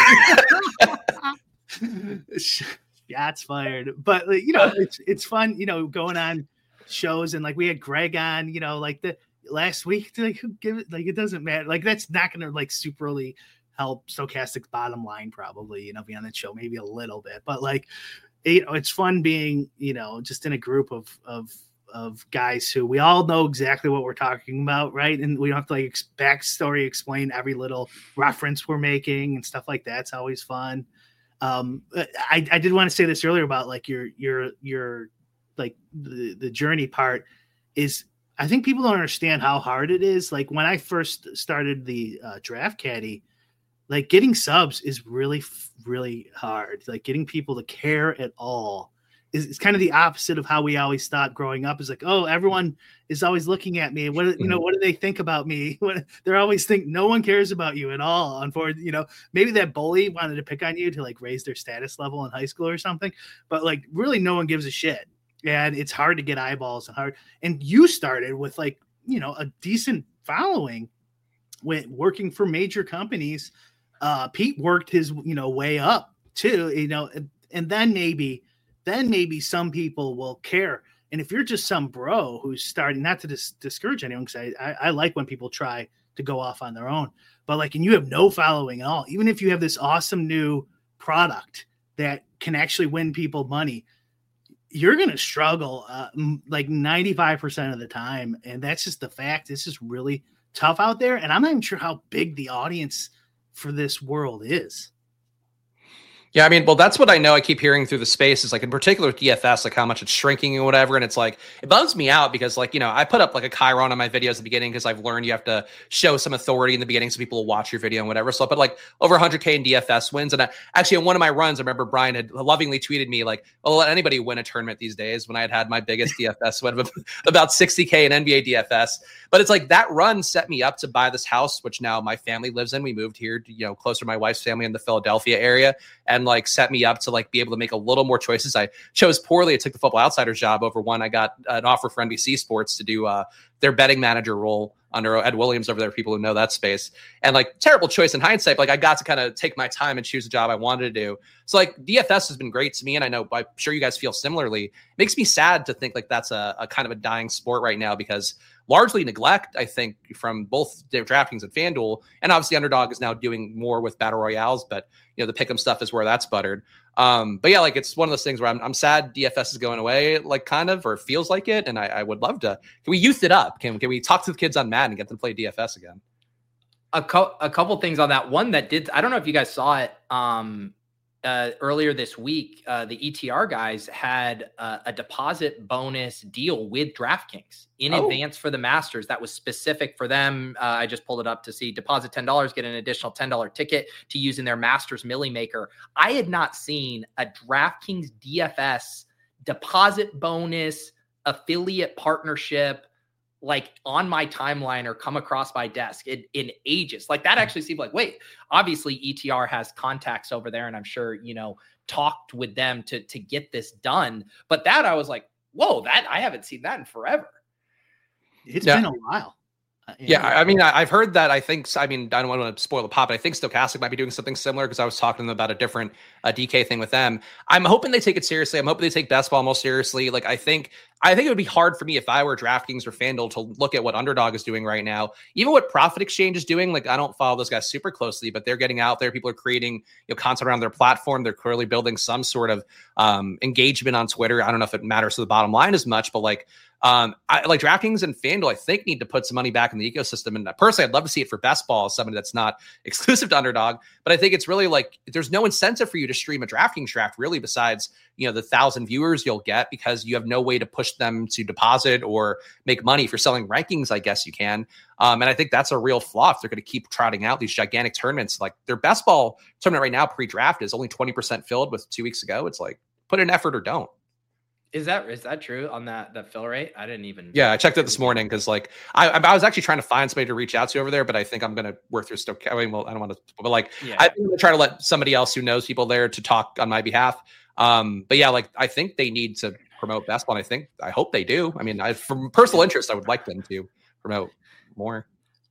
S6: Shots fired, but like, you know, it's, it's fun, you know, going on shows and like we had Greg on, you know, like the, last week, like who give it, like it doesn't matter, like that's not gonna like superly help Stokastic's bottom line, probably, you know, be on that show maybe a little bit, but like, you know, it's fun being, you know, just in a group of of of guys who we all know exactly what we're talking about, right? And we don't have to like ex- backstory explain every little reference we're making and stuff like that. It's always fun. Um, I I did want to say this earlier about like your your your like the the journey part is. I think people don't understand how hard it is. Like when I first started the uh, Draft Caddy, like getting subs is really, really hard. Like getting people to care at all is, is kind of the opposite of how we always thought growing up. Is like, oh, everyone is always looking at me. What you know? What do they think about me? What, they're always think no one cares about you at all. Unfortunately, you know, maybe that bully wanted to pick on you to like raise their status level in high school or something. But like, really, no one gives a shit. And it's hard to get eyeballs and hard. And you started with like, you know, a decent following with working for major companies. Uh, Pete worked his, you know, way up too, you know, and, and then maybe, then maybe some people will care. And if you're just some bro who's starting, not to dis- discourage anyone, because I, I, I like when people try to go off on their own, but like, and you have no following at all, even if you have this awesome new product that can actually win people money, you're going to struggle uh, m- like ninety-five percent of the time. And that's just the fact. It's just really tough out there. And I'm not even sure how big the audience for this world is.
S7: Yeah, I mean, well, that's what I know. I keep hearing through the space is like, in particular with D F S, like how much it's shrinking and whatever. And it's like, it bugs me out because like, you know, I put up like a Chiron on my videos at the beginning because I've learned you have to show some authority in the beginning so people will watch your video and whatever. So I put like over one hundred K in D F S wins. And I, actually, in one of my runs, I remember Brian had lovingly tweeted me like, oh, let anybody win a tournament these days when I had had my biggest D F S win of about sixty K in N B A D F S. But it's like that run set me up to buy this house, which now my family lives in. We moved here to, you know, closer to my wife's family in the Philadelphia area and like set me up to like be able to make a little more choices. I chose poorly. I took the Football Outsiders job over one. I got an offer for N B C Sports to do uh, their betting manager role under Ed Williams over there, people who know that space. And like terrible choice in hindsight, but, like I got to kind of take my time and choose a job I wanted to do. So like D F S has been great to me. And I know, I'm sure you guys feel similarly. It makes me sad to think like that's a, a kind of a dying sport right now because largely neglect, I think, from both DraftKings and FanDuel. And obviously Underdog is now doing more with Battle Royales, but you know, the Pick'em stuff is where that's buttered. Um, but yeah, like it's one of those things where I'm, I'm sad D F S is going away, like kind of, or it feels like it. And I, I would love to, can we youth it up? Can, can we talk to the kids on Madden and get them to play D F S again?
S3: A, co- a couple things on that. One that did, I don't know if you guys saw it um, uh, earlier this week, uh, the E T R guys had uh, a deposit bonus deal with DraftKings in oh. advance for the Masters. That was specific for them. Uh, I just pulled it up to see deposit ten dollars, get an additional ten dollars ticket to use in their Masters Millie Maker. I had not seen a DraftKings D F S deposit bonus affiliate partnership like on my timeline or come across my desk in, in ages. Like that actually seemed like, wait, obviously E T R has contacts over there and I'm sure, you know, talked with them to, to get this done. But that I was like, whoa, that I haven't seen that in forever.
S6: It's
S7: yeah.
S6: been a while. Uh,
S7: yeah, I mean, I, I've heard that. I think, I mean, I don't want to spoil the pop, but I think Stokastic might be doing something similar because I was talking to them about a different uh, D K thing with them. I'm hoping they take it seriously. I'm hoping they take best ball most seriously. Like, I think, I think it would be hard for me if I were DraftKings or FanDuel to look at what Underdog is doing right now. Even what Profit Exchange is doing, like, I don't follow those guys super closely, but they're getting out there. People are creating, you know, content around their platform. They're clearly building some sort of um, engagement on Twitter. I don't know if it matters to the bottom line as much, but like, Um, I like DraftKings and FanDuel, I think, need to put some money back in the ecosystem. And personally, I'd love to see it for best ball as somebody that's not exclusive to Underdog. But I think it's really like there's no incentive for you to stream a DraftKings draft, really, besides, you know, the thousand viewers you'll get because you have no way to push them to deposit or make money for selling rankings. I guess you can. Um, and I think that's a real flaw if they're going to keep trotting out these gigantic tournaments. Like their best ball tournament right now, pre-draft, is only twenty percent filled with two weeks ago. It's like put in effort or don't.
S3: Is that is that true on that the fill rate? I didn't even.
S7: Yeah, I checked it this morning because like I I was actually trying to find somebody to reach out to over there, but I think I'm gonna work through Stoke. I mean, well, I don't want to, but like
S3: yeah.
S7: I think I'm gonna try to let somebody else who knows people there to talk on my behalf. Um, but yeah, like I think they need to promote best ball. And I think I hope they do. I mean, I, from personal interest, I would like them to promote more.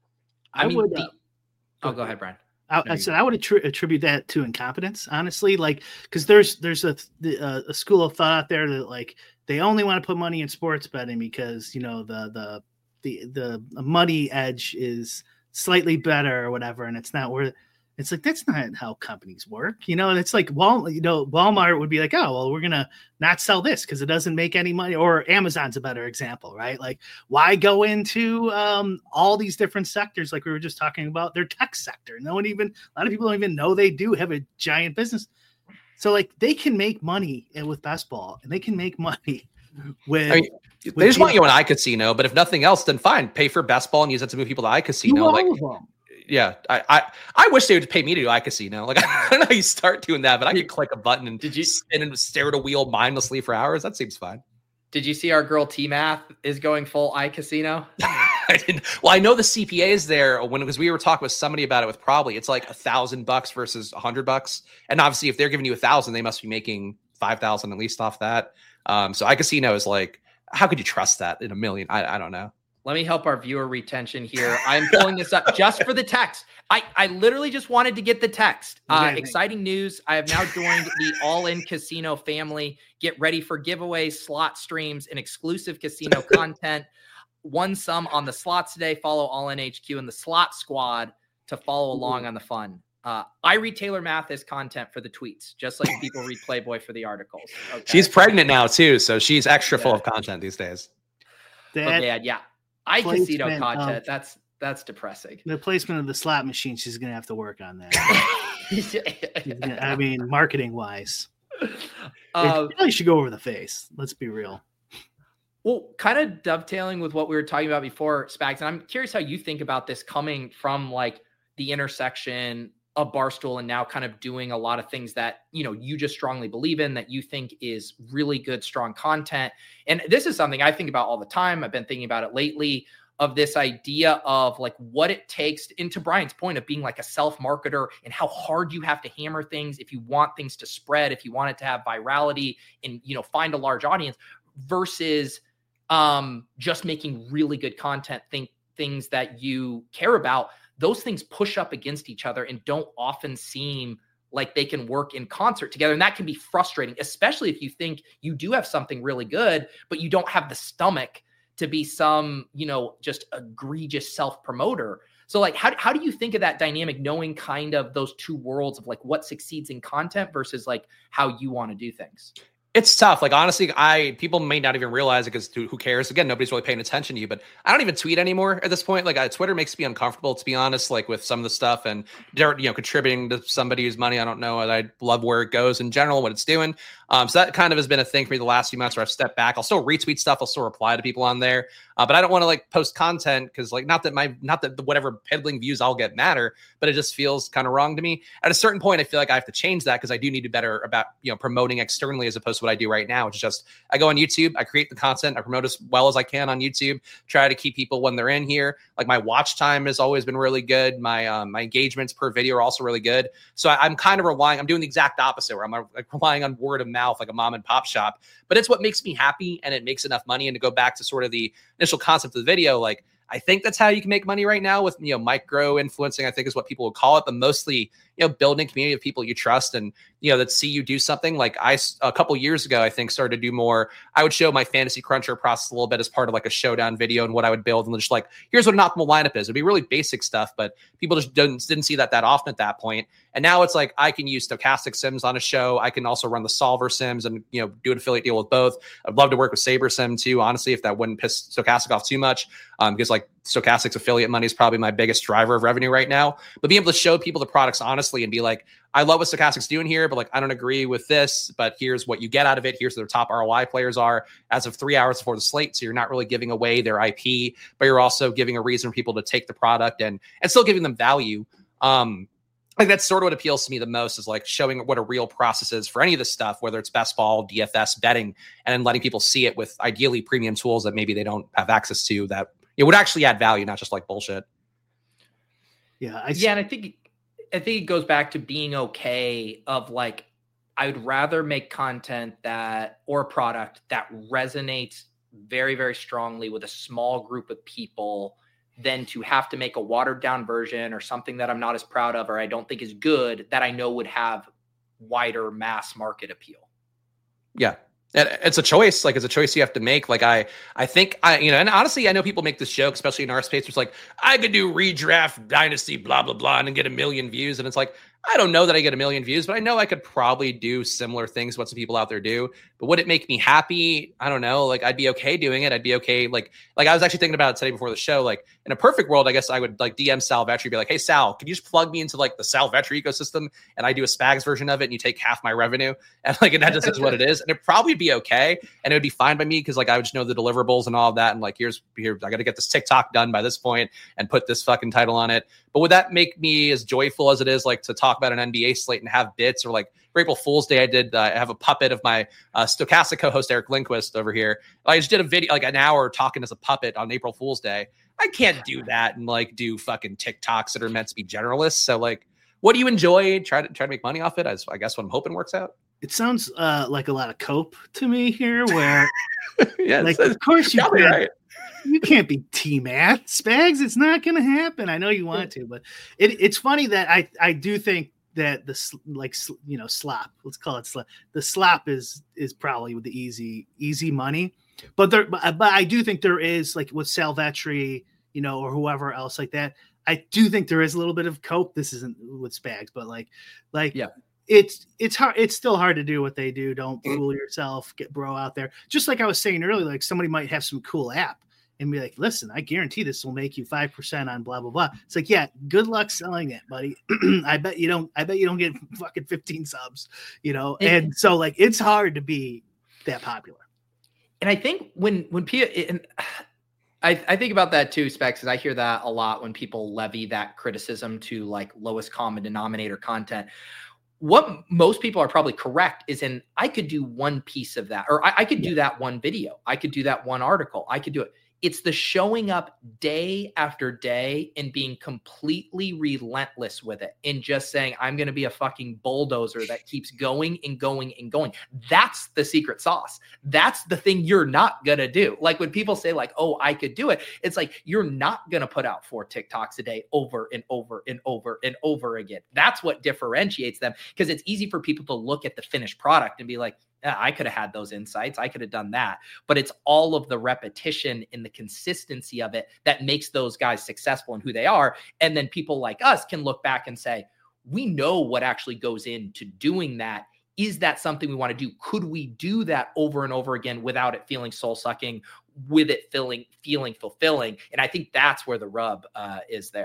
S3: I, I mean,
S6: would.
S3: The,
S6: Uh,
S3: oh, go ahead, Brian.
S6: I, I said I would attri- attribute that to incompetence, honestly. Like, because there's there's a the, a school of thought out there that like they only want to put money in sports betting because you know the the the the money edge is slightly better or whatever, and it's not worth. It's like that's not how companies work, you know. And it's like Wal, you know, Walmart would be like, oh well, we're gonna not sell this because it doesn't make any money. Or Amazon's a better example, right? Like, why go into um, all these different sectors like we were just talking about? Their tech sector. No one even a lot of people don't even know they do have a giant business. So like they can make money with best ball, and they can make money with.
S7: I mean, with they just people. want you on iCasino, but if nothing else, then fine, pay for best ball and use that to move people to iCasino. Like. Yeah, I, I I wish they would pay me to do iCasino. Like I don't know how you start doing that, but I could click a button and did you spin and stare at a wheel mindlessly for hours? That seems fine.
S3: Did you see our girl T Math is going full iCasino?
S7: I didn't. Well, I know the C P A is there when because we were talking with somebody about it with probably it's like a thousand bucks versus a hundred bucks, and obviously if they're giving you a thousand, they must be making five thousand at least off that. Um, so iCasino is like, how could you trust that in a million? I I don't know.
S3: Let me help our viewer retention here. I'm pulling this up just for the text. I, I literally just wanted to get the text. Uh, exciting news. I have now joined the All In Casino family. Get ready for giveaways, slot streams, and exclusive casino content. Won some on the slots today. Follow All In H Q and the Slot Squad to follow along on the fun. Uh, I read Taylor Mathis content for the tweets, just like people read Playboy for the articles. Okay?
S7: She's pregnant now, too, so she's extra yeah. full of content these days.
S3: That- yeah, yeah. iCasino content. Of, that's that's depressing.
S6: The placement of the slot machine, she's gonna have to work on that. gonna, I mean, marketing wise, uh, it really should go over the face. Let's be real.
S3: Well, kind of dovetailing with what we were talking about before, Spags, and I'm curious how you think about this coming from like the intersection of Barstool and now kind of doing a lot of things that, you know, you just strongly believe in, that you think is really good, strong content. And this is something I think about all the time. I've been thinking about it lately, of this idea of like what it takes, and to Brian's point of being like a self-marketer and how hard you have to hammer things if you want things to spread, if you want it to have virality and, you know, find a large audience versus um, just making really good content, think things that you care about. Those things push up against each other and don't often seem like they can work in concert together. And that can be frustrating, especially if you think you do have something really good, but you don't have the stomach to be some, you know, just egregious self-promoter. So like, how, how do you think of that dynamic, knowing kind of those two worlds of like what succeeds in content versus like how you want to do things?
S7: It's tough. Like, honestly, I people may not even realize it because who cares? Again, nobody's really paying attention to you, but I don't even tweet anymore at this point. Like, I, Twitter makes me uncomfortable, to be honest, like with some of the stuff and, you know, contributing to somebody's money. I don't know. I love where it goes in general, what it's doing. Um, so that kind of has been a thing for me the last few months where I've stepped back. I'll still retweet stuff. I'll still reply to people on there. Uh, but I don't want to like post content because like not that my not that the whatever peddling views I'll get matter, but it just feels kind of wrong to me. At a certain point, I feel like I have to change that because I do need to better about you know promoting externally as opposed to what I do right now, which is just I go on YouTube, I create the content, I promote as well as I can on YouTube, try to keep people when they're in here. Like my watch time has always been really good. My um, my engagements per video are also really good. So I, I'm kind of relying. I'm doing the exact opposite where I'm like relying on word of mouth, like a mom and pop shop. But it's what makes me happy, and it makes enough money. And to go back to sort of the initial concept of the video, like I think that's how you can make money right now with, you know, micro influencing, I think is what people would call it, but mostly, you know, building a community of people you trust and, you know, that see you do something. Like I, a couple years ago, I think started to do more. I would show my fantasy cruncher process a little bit as part of like a showdown video and what I would build. And just like, here's what an optimal lineup is. It'd be really basic stuff, but people just didn't, didn't see that that often at that point. And now it's like, I can use stochastic sims on a show. I can also run the solver sims and, you know, do an affiliate deal with both. I'd love to work with SaberSim too, honestly, if that wouldn't piss Stochastic off too much. Um, because like Stochastic's affiliate money is probably my biggest driver of revenue right now. But being able to show people the products honestly and be like, I love what Stochastic's doing here, but like, I don't agree with this, but here's what you get out of it. Here's who their top R O I players are as of three hours before the slate. So you're not really giving away their I P, but you're also giving a reason for people to take the product and, and still giving them value. Um, Like that's sort of what appeals to me the most is like showing what a real process is for any of this stuff, whether it's best ball, D F S, betting, and then letting people see it with ideally premium tools that maybe they don't have access to that it would actually add value, not just like bullshit.
S6: Yeah. I
S3: yeah. And I think, I think it goes back to being okay of like, I would rather make content that, or a product that resonates very, very strongly with a small group of people than to have to make a watered down version or something that I'm not as proud of, or I don't think is good that I know would have wider mass market appeal.
S7: Yeah. It's a choice. Like it's a choice you have to make. Like I, I think I, you know, and honestly, I know people make this joke, especially in our space. Where it's like, I could do redraft dynasty, blah, blah, blah, and get a million views. And it's like, I don't know that I get a million views, but I know I could probably do similar things what some people out there do. But would it make me happy? I don't know. Like I'd be okay doing it. I'd be okay. Like, like I was actually thinking about it today before the show. Like in a perfect world, I guess I would like D M Sal Vetri, be like, hey Sal, can you just plug me into like the Sal Vetri ecosystem and I do a Spags version of it and you take half my revenue? And like, and that just is what it is. And it'd probably be okay. And it would be fine by me because like I would just know the deliverables and all of that. And like, here's here, I got to get this TikTok done by this point and put this fucking title on it. But would that make me as joyful as it is like to talk about an N B A slate and have bits or like for April Fool's Day, I did uh, I have a puppet of my uh, Stochastic co-host Eric Lindquist over here. I just did a video like an hour talking as a puppet on April Fool's Day. I can't do that and like do fucking TikToks that are meant to be generalists. So like, what do you enjoy? Try to try to make money off it. As I guess what I'm hoping works out.
S6: It sounds uh, like a lot of cope to me here, where
S7: yeah,
S6: like of course you can.
S7: Right.
S6: You can't be T-Math, Spags. It's not going to happen. I know you want to, but it, it's funny that I, I do think that the like you know slop. Let's call it slop. The slop is is probably the easy easy money, but there. But, but I do think there is like with Sal Vetri, you know, or whoever else like that. I do think there is a little bit of cope. This isn't with Spags, but like like
S3: yeah.
S6: It's it's hard. It's still hard to do what they do. Don't fool yourself. Get bro out there. Just like I was saying earlier, like somebody might have some cool app and be like, listen, I guarantee this will make you five percent on blah, blah, blah. It's like, yeah, good luck selling it, buddy. I bet you don't, I bet you don't get fucking fifteen subs, you know? And so like, it's hard to be that popular.
S3: And I think when, when people, and I, I think about that too, Specs, because I hear that a lot when people levy that criticism to like lowest common denominator content. What most people are probably correct is in, I could do one piece of that, or I, I could do that one video. I could do that one article. I could do it. It's the showing up day after day and being completely relentless with it and just saying, I'm going to be a fucking bulldozer that keeps going and going and going. That's the secret sauce. That's the thing you're not going to do. Like when people say like, oh, I could do it. It's like, you're not going to put out four TikToks a day over and over and over and over again. That's what differentiates them, because it's easy for people to look at the finished product and be like, yeah, I could have had those insights. I could have done that. But it's all of the repetition and the consistency of it that makes those guys successful in who they are. And then people like us can look back and say, we know what actually goes into doing that. Is that something we want to do? Could we do that over and over again without it feeling soul sucking, with it feeling, feeling fulfilling? And I think that's where the rub uh, is there.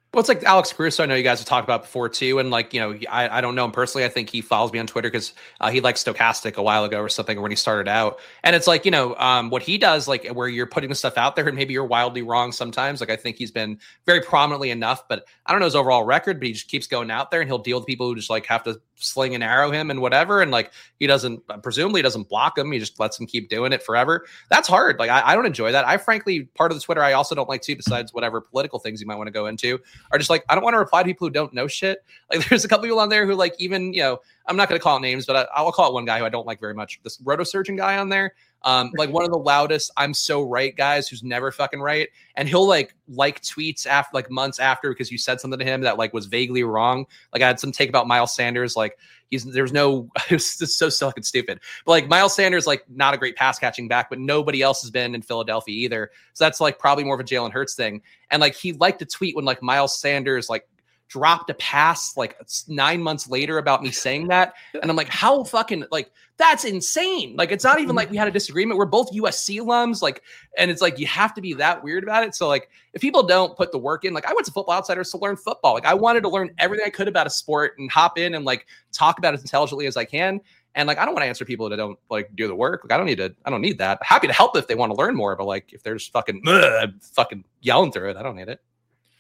S7: Well, it's like Alex Caruso. I know you guys have talked about before too. And like, you know, I, I don't know him personally. I think he follows me on Twitter because uh, he liked Stochastic a while ago or something when he started out. And it's like, you know, um, what he does, like where you're putting the stuff out there and maybe you're wildly wrong sometimes. Like I think he's been very prominently enough, but I don't know his overall record, but he just keeps going out there and he'll deal with people who just like have to sling and arrow him and whatever. And like, he doesn't, presumably doesn't block him. He just lets him keep doing it forever. That's hard. Like, I, I don't enjoy that. I frankly, part of the Twitter, I also don't like too, besides whatever political things you might want to go into, are just like, I don't want to reply to people who don't know shit. Like there's a couple people on there who like, even, you know, I'm not going to call out names, but I, I'll call it one guy who I don't like very much. This rotosurgeon guy on there. Um, like one of the loudest, I'm so right guys who's never fucking right. And he'll like, like tweets after like months after, because you said something to him that like was vaguely wrong. Like I had some take about Miles Sanders. Like he's, there's no, it was just so fucking stupid, but like Miles Sanders, like not a great pass catching back, but nobody else has been in Philadelphia either. So that's like probably more of a Jalen Hurts thing. And like, he liked to tweet when like Miles Sanders, like dropped a pass like nine months later about me saying that. And I'm like, how fucking like, that's insane. Like, it's not even like we had a disagreement. We're both U S C alums. Like, and it's like, you have to be that weird about it. So like, if people don't put the work in, like I went to Football Outsiders to learn football. Like I wanted to learn everything I could about a sport and hop in and like talk about it as intelligently as I can. And like, I don't want to answer people that don't like do the work. Like I don't need to, I don't need that. Happy to help if they want to learn more, but like, if there's fucking, ugh, fucking yelling through it, I don't need it.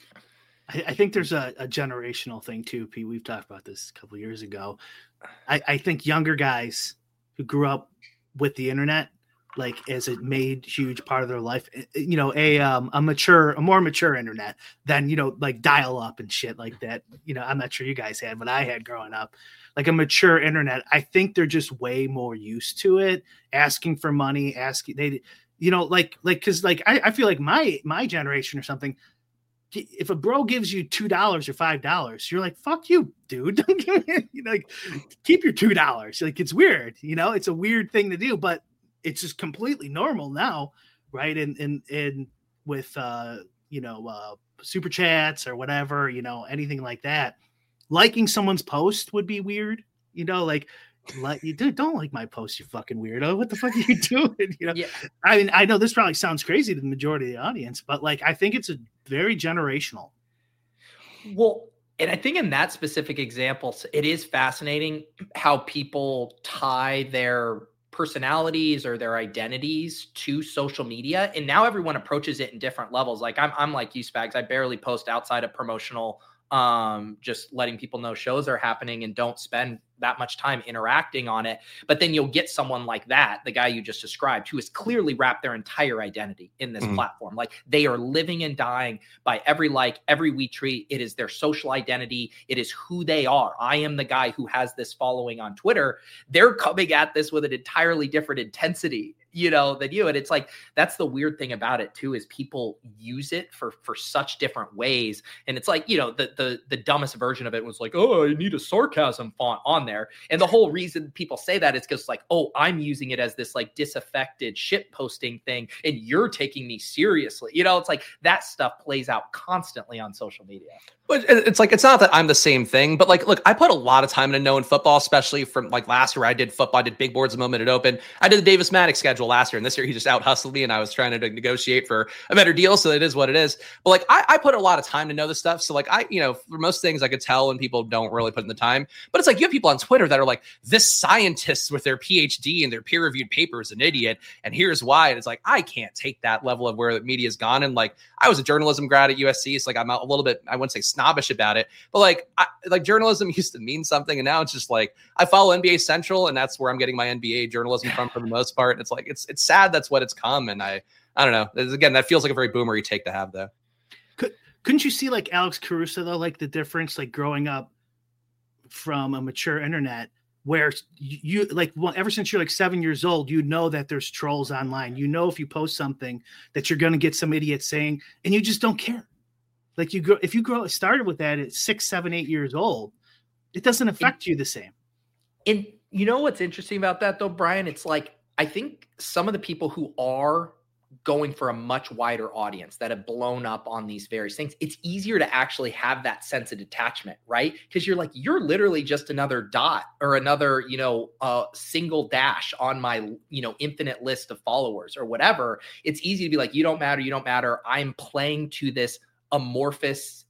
S6: I think there's a, a generational thing too, Pete. We've talked about this a couple of years ago. I, I think younger guys who grew up with the internet, like as it made huge part of their life, you know, a um, a mature, a more mature internet than, you know, like dial up and shit like that. You know, I'm not sure you guys had, but I had growing up, like a mature internet. I think they're just way more used to it, asking for money, asking they, you know, like like because like I, I feel like my my generation or something. If a bro gives you two dollars or five dollars, you're like, fuck you, dude. Don't give me, you know, like, keep your two dollars. Like, it's weird, you know, it's a weird thing to do, but it's just completely normal now, right? And and and with uh, you know, uh super chats or whatever, you know, anything like that. Liking someone's post would be weird, you know, like like you do don't like my post, you fucking weirdo. What the fuck are you doing? You know, yeah. I mean, I know this probably sounds crazy to the majority of the audience, but like I think it's a very generational.
S3: Well, and I think in that specific example, it is fascinating how people tie their personalities or their identities to social media. And now everyone approaches it in different levels. Like I'm, I'm like you, Spags. I barely post outside of promotional, um, just letting people know shows are happening and don't spend that much time interacting on it. But then you'll get someone like that, the guy you just described, who has clearly wrapped their entire identity in this mm-hmm. platform. Like they are living and dying by every like, every retweet. It is their social identity. It is who they are. I am the guy who has this following on Twitter. They're coming at this with an entirely different intensity, you know, than you. And it's like, that's the weird thing about it too, is people use it for, for such different ways. And it's like, you know, the, the, the dumbest version of it was like, oh, I need a sarcasm font on there. And the whole reason people say that is because like, oh, I'm using it as this like disaffected shit posting thing and you're taking me seriously. You know, it's like that stuff plays out constantly on social media.
S7: But it's like, it's not that I'm the same thing, but like, look, I put a lot of time into knowing football, especially from like last year. I did football, I did big boards the moment it opened. I did the Davis Maddox schedule last year, and this year he just out hustled me, and I was trying to negotiate for a better deal. So it is what it is. But like, I, I put a lot of time to know this stuff. So like, I, you know, for most things I could tell when people don't really put in the time. But it's like you have people on Twitter that are like, this scientist with their P H D and their peer reviewed paper is an idiot, and here's why. And it's like, I can't take that level of where the media's gone. And like, I was a journalism grad at U S C, so like I'm a little bit, I wouldn't say snobbish about it. But like, I, like journalism used to mean something, and now it's just like I follow N B A Central, and that's where I'm getting my N B A journalism from for the most part. And it's like it's it's sad that's what it's come, and I I don't know. It's, again, that feels like a very boomery take to have, though.
S6: Could, couldn't you see like Alex Caruso though, like the difference, like growing up from a mature internet where you like well, ever since you're like seven years old, you know that there's trolls online. You know if you post something that you're going to get some idiot saying, and you just don't care. Like you grow, if you grow started with that at six, seven, eight years old, it doesn't affect you the same.
S3: And you know what's interesting about that though, Brian? It's like, I think some of the people who are going for a much wider audience that have blown up on these various things, it's easier to actually have that sense of detachment, right? Because you're like, you're literally just another dot or another, you know, uh, single dash on my, you know, infinite list of followers or whatever. It's easy to be like, you don't matter, you don't matter. I'm playing to this amorphous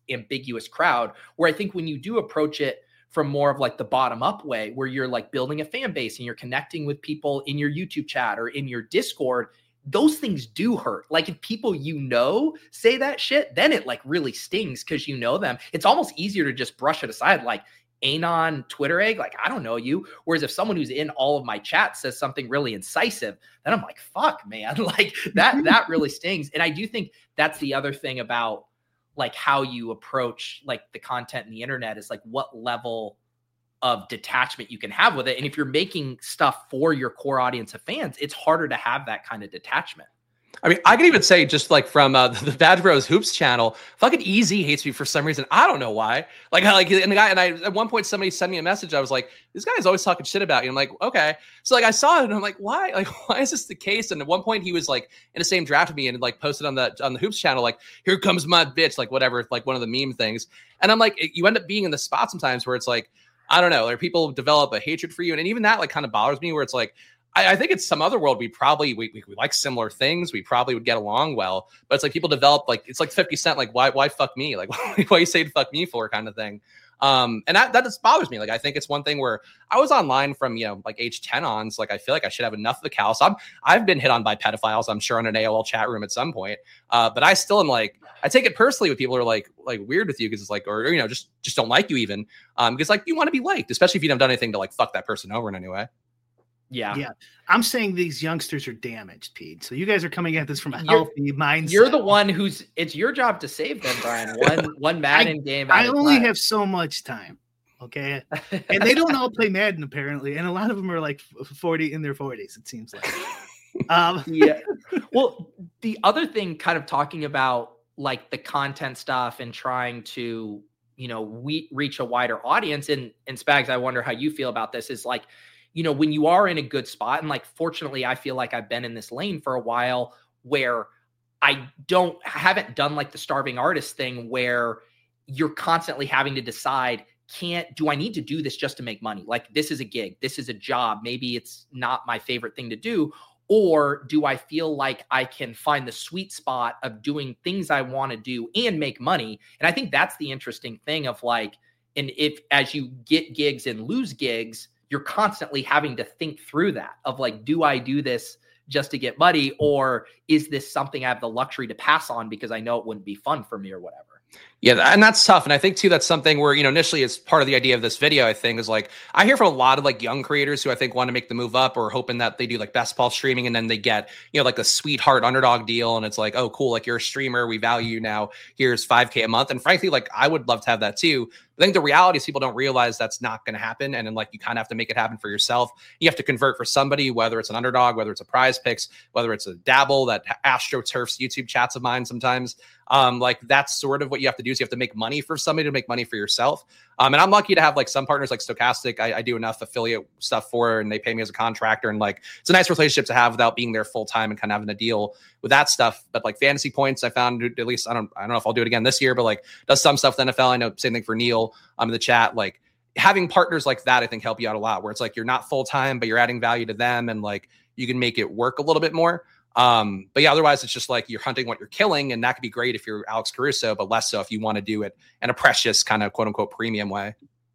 S3: ambiguous crowd, where I think when you do approach it from more of like the bottom up way, where you're like building a fan base and you're connecting with people in your YouTube chat or in your Discord, those things do hurt. Like if people you know say that shit, then it like really stings because you know them. It's almost easier to just brush it aside. Like Anon Twitter egg, like I don't know you. Whereas if someone who's in all of my chats says something really incisive, then I'm like, fuck, man, like that that really stings. And I do think that's the other thing about like how you approach like the content in the internet is like what level of detachment you can have with it. And if you're making stuff for your core audience of fans, it's harder to have that kind of detachment.
S7: I mean, I can even say just like from uh, the Bad Bros Hoops channel, fucking Easy hates me for some reason. I don't know why. Like, I like, and the guy, and I, at one point, somebody sent me a message. I was like, this guy's always talking shit about you. I'm like, okay. So like, I saw it and I'm like, why? Like, why is this the case? And at one point he was like in the same draft with me and like posted on the, on the Hoops channel, like, here comes my bitch, like whatever, like one of the meme things. And I'm like, you end up being in the spot sometimes where it's like, I don't know, like people develop a hatred for you. And even that like kind of bothers me where it's like, I, I think it's some other world. We probably, we, we, we like similar things. We probably would get along well, but it's like people develop like, it's like fifty cent, like why, why fuck me? Like why, why you say fuck me for kind of thing. Um, and that, that just bothers me. Like, I think it's one thing where I was online from, you know, like age ten on. So like, I feel like I should have enough of the cow. So I'm, I've been hit on by pedophiles, I'm sure, on an A O L chat room at some point. Uh, but I still am like, I take it personally when people are like, like weird with you. Cause it's like, or, or, you know, just, just don't like you even. Um, because like you want to be liked, especially if you haven't done anything to like fuck that person over in any way.
S3: Yeah.
S6: Yeah. I'm saying these youngsters are damaged, Pete. So you guys are coming at this from a healthy you're, mindset.
S3: You're the one who's, it's your job to save them, Brian. One, one Madden
S6: I,
S3: game.
S6: I only time. have so much time. Okay. And they don't all play Madden apparently. And a lot of them are like forty in their forties, it seems like. Um,
S3: yeah. Well, the other thing kind of talking about like the content stuff and trying to, you know, we reach a wider audience, and, and Spags, I wonder how you feel about this, is like, you know, when you are in a good spot, and like, fortunately, I feel like I've been in this lane for a while where I don't, haven't done like the starving artist thing where you're constantly having to decide, can't, do I need to do this just to make money? Like, this is a gig, this is a job. Maybe it's not my favorite thing to do. Or do I feel like I can find the sweet spot of doing things I want to do and make money? And I think that's the interesting thing of like, and if, as you get gigs and lose gigs, you're constantly having to think through that of like, do I do this just to get money? Or is this something I have the luxury to pass on because I know it wouldn't be fun for me or whatever?
S7: Yeah, and that's tough. And I think too, that's something where, you know, initially it's part of the idea of this video, I think, is like, I hear from a lot of like young creators who I think want to make the move up or hoping that they do like best ball streaming and then they get, you know, like a sweetheart underdog deal. And it's like, oh, cool. Like, you're a streamer. We value you now. Here's five K a month. And frankly, like, I would love to have that too. I think the reality is people don't realize that's not going to happen. And then like, you kind of have to make it happen for yourself. You have to convert for somebody, whether it's an underdog, whether it's a prize picks, whether it's a dabble, that AstroTurf's YouTube chats of mine sometimes. Um, like that's sort of what you have to do is you have to make money for somebody to make money for yourself. Um, and I'm lucky to have like some partners like Stokastic. I, I do enough affiliate stuff for, and they pay me as a contractor. And like, it's a nice relationship to have without being there full time and kind of having a deal with that stuff. But like Fantasy Points, I found at least, I don't, I don't know if I'll do it again this year, but like does some stuff with N F L. I know same thing for Neil um, in the chat. Like having partners like that, I think help you out a lot where it's like, you're not full time, but you're adding value to them. And like, you can make it work a little bit more. Um, but yeah, otherwise it's just like you're hunting what you're killing, and that could be great if you're Alex Caruso, but less so if you want to do it in a precious kind of quote unquote premium way.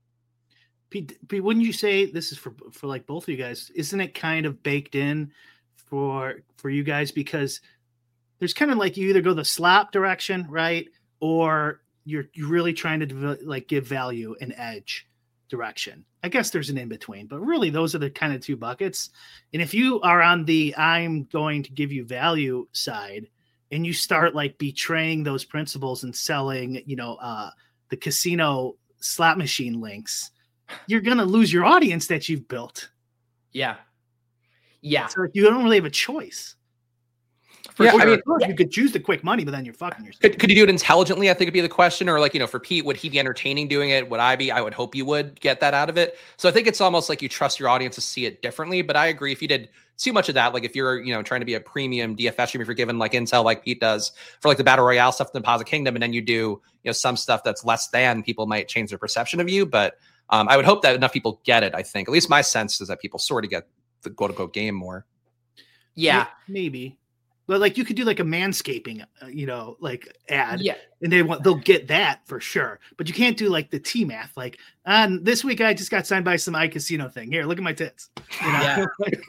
S6: Pete, Pete, wouldn't you say this is for, for like both of you guys? Isn't it kind of baked in for, for you guys? Because there's kind of like, you either go the slap direction, right? Or you're, you're really trying to develop, like give value and edge direction. I guess there's an in-between, but really those are the kind of two buckets. And if you are on the I'm going to give you value side and you start like betraying those principles and selling, you know, uh, the casino slot machine links, you're going to lose your audience that you've built.
S3: Yeah. Yeah.
S6: So you don't really have a choice. For
S7: yeah,
S6: sure.
S7: I mean,
S6: you yeah. could choose the quick money, but then you're fucking yourself.
S7: Could, could you do it intelligently? I think it'd be the question. Or like, you know, for Pete, would he be entertaining doing it? Would I be? I would hope you would get that out of it. So I think it's almost like you trust your audience to see it differently. But I agree, if you did too much of that, like if you're, you know, trying to be a premium D F S streamer, if you're given like intel like Pete does for like the Battle Royale stuff in the Deposit Kingdom, and then you do, you know, some stuff that's less than, people might change their perception of you. But um, I would hope that enough people get it. I think at least my sense is that people sort of get the quote unquote game more.
S3: Yeah,
S6: maybe. But like you could do like a manscaping, uh, you know, like ad,
S3: Yeah.
S6: and they want they'll get that for sure. But you can't do like the T math. Like, uh, this week I just got signed by some iCasino thing. Here, look at my tits. You know?
S3: Yeah.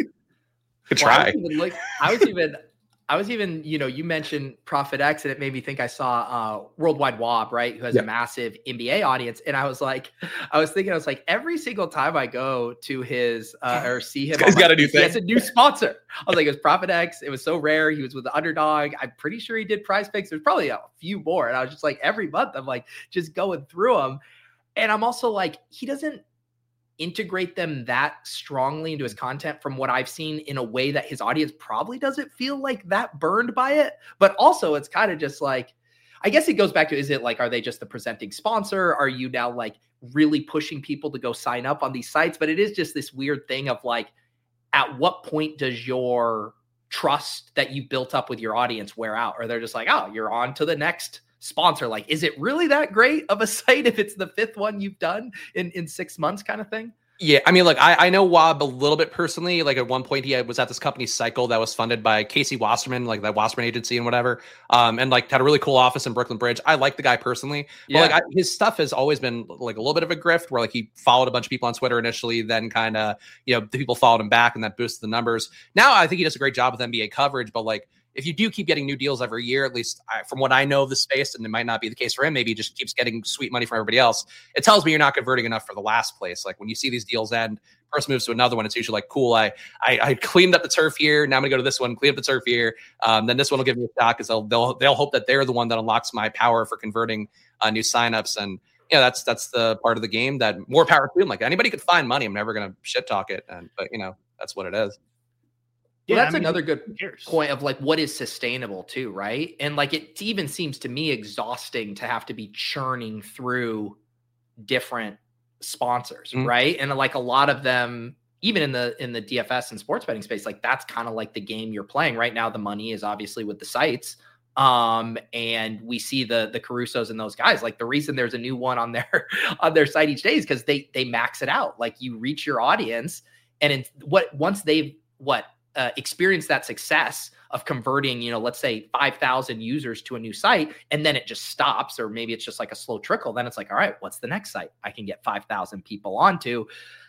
S7: Good
S3: Well, I
S7: try.
S3: was even, like, I was even, I was even, you know, you mentioned Prophet X, and it made me think I saw uh, Worldwide Wob, right, who has
S7: Yeah.
S3: a massive N B A audience, and I was like, I was thinking, I was like, every single time I go to his uh, or see him,
S7: He's
S3: on
S7: got
S3: my-
S7: a new
S3: he has a
S7: thing.
S3: new sponsor. I was like, it was Prophet X. It was so rare. He was with the Underdog. I'm pretty sure he did Prize Picks. There's probably a few more, and I was just like, every month, I'm like, just going through them, and I'm also like, he doesn't integrate them that strongly into his content from what I've seen in a way that his audience probably doesn't feel like that burned by it. But also it's kind of just like, I guess it goes back to, is it like, are they just the presenting sponsor? Are you now like really pushing people to go sign up on these sites? But it is just this weird thing of like, at what point does your trust that you built up with your audience wear out? Or they're just like, oh, you're on to the next sponsor. Like, is it really that great of a site if it's the fifth one you've done in, in six months kind of thing?
S7: Yeah, I mean, like I, I know Wob a little bit personally. Like at one point, he had, was at this company Cycle that was funded by Casey Wasserman, like that Wasserman agency and whatever, um, and like had a really cool office in Brooklyn Bridge. I like the guy personally, but
S3: Yeah.
S7: like I, his stuff has always been like a little bit of a grift, where like he followed a bunch of people on Twitter initially, then kind of you know the people followed him back, and that boosted the numbers. Now I think he does a great job with N B A coverage, but like. If you do keep getting new deals every year, at least I, from what I know of the space, and it might not be the case for him, maybe he just keeps getting sweet money from everybody else. It tells me you're not converting enough for the last place. Like when you see these deals end, first moves to another one, it's usually like, cool, I I, I cleaned up the turf here. Now I'm gonna go to this one, clean up the turf here. Um, then this one will give me a shot because they'll they'll they'll hope that they're the one that unlocks my power for converting uh, new signups. And yeah, that's that's the part of the game that more power to them. Like anybody could find money. I'm never gonna shit talk it, and but you know that's what it is.
S3: Well,
S6: Yeah,
S3: that's
S6: I mean,
S3: another
S6: who
S3: good
S6: cares?
S3: point of like what is sustainable too, right? And like it even seems to me exhausting to have to be churning through different sponsors,
S7: Mhm.
S3: right? And like a lot of them, even in the in the D F S and sports betting space, like that's kind of like the game you're playing right now. The money is obviously with the sites. Um, and we see the the Carusos and those guys. Like the reason there's a new one on their on their site each day is because they they max it out. Like you reach your audience, and in what once they've what Uh, experience that success of converting, you know, let's say five thousand users to a new site, and then it just stops, or maybe it's just like a slow trickle. Then it's like, all right, what's the next site I can get five thousand people onto?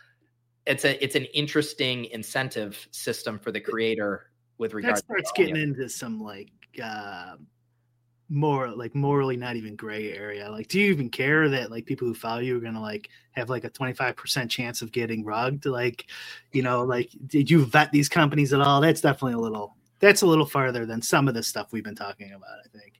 S3: It's a, it's an interesting incentive system for the creator with regard
S6: That starts
S3: to
S6: getting into some like uh, more like morally not even gray area. Like, do you even care that like people who follow you are gonna like have like a twenty-five percent chance of getting rugged? Like, you know, like did you vet these companies at all? That's definitely a little that's a little farther than some of the stuff we've been talking about, I think.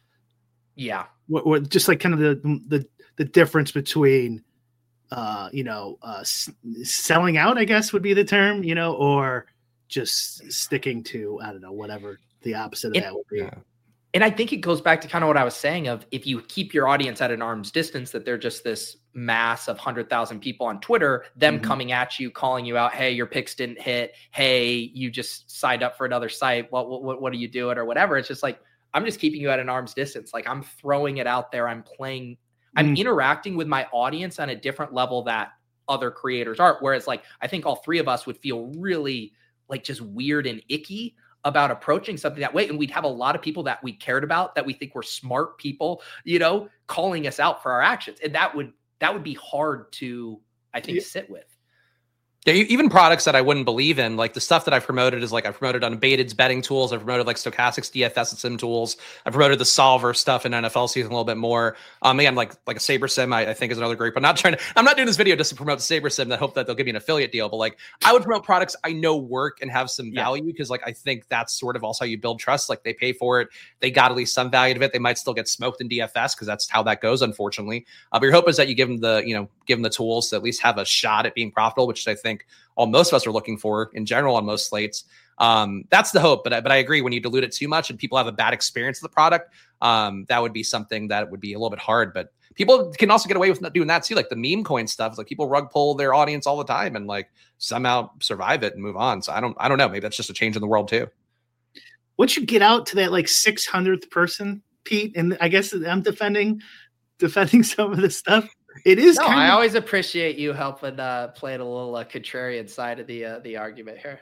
S3: Yeah.
S6: What, what just like kind of the the the difference between uh, you know, uh s- selling out, I guess would be the term, you know, or just sticking to, I don't know, whatever the opposite of
S3: It-
S6: that would be.
S7: Yeah.
S3: And I think it goes back to kind of what I was saying of if you keep your audience at an arm's distance, that they're just this mass of one hundred thousand people on Twitter, them
S6: Mhm.
S3: coming at you, calling you out, hey, your picks didn't hit. Hey, you just signed up for another site. What, what, what are you doing or whatever? It's just like, I'm just keeping you at an arm's distance. Like I'm throwing it out there. I'm playing, I'm
S6: Mm.
S3: interacting with my audience on a different level that other creators are. Whereas like, I think all three of us would feel really like just weird and icky about approaching something that way. And we'd have a lot of people that we cared about, that we think were smart people, you know, calling us out for our actions. And that would, that would be hard to, I think,
S6: Yeah.
S3: sit with.
S7: Yeah, e- even products that I wouldn't believe in, like the stuff that I've promoted is like I've promoted Unbaited's betting tools. I've promoted like Stochastics, D F S and sim tools. I promoted the Solver stuff in N F L season a little bit more. Um, again, like like a Saber Sim, I, I think is another great. But I'm not trying to. I'm not doing this video just to promote the Saber Sim. That hope that they'll give me an affiliate deal. But like I would promote products I know work and have some
S3: Yeah.
S7: value because like I think that's sort of also how you build trust. Like they pay for it, they got at least some value of it. They might still get smoked in D F S because that's how that goes, unfortunately. Uh, but your hope is that you give them the you know give them the tools to at least have a shot at being profitable, which I think all most of us are looking for in general on most slates. Um, that's the hope, but I, but I agree when you dilute it too much and people have a bad experience with the product, um, that would be something that would be a little bit hard. But people can also get away with not doing that too, like the meme coin stuff. Like people rug pull their audience all the time and like somehow survive it and move on. So I don't I don't know. Maybe that's just a change in the world too.
S6: Once you get out to that like six hundredth person, Pete, and I guess I'm defending defending some of this stuff. It is
S3: No,
S6: kind
S3: I
S6: of
S3: always appreciate you helping uh, play it a little uh, contrarian side of the uh, the argument here.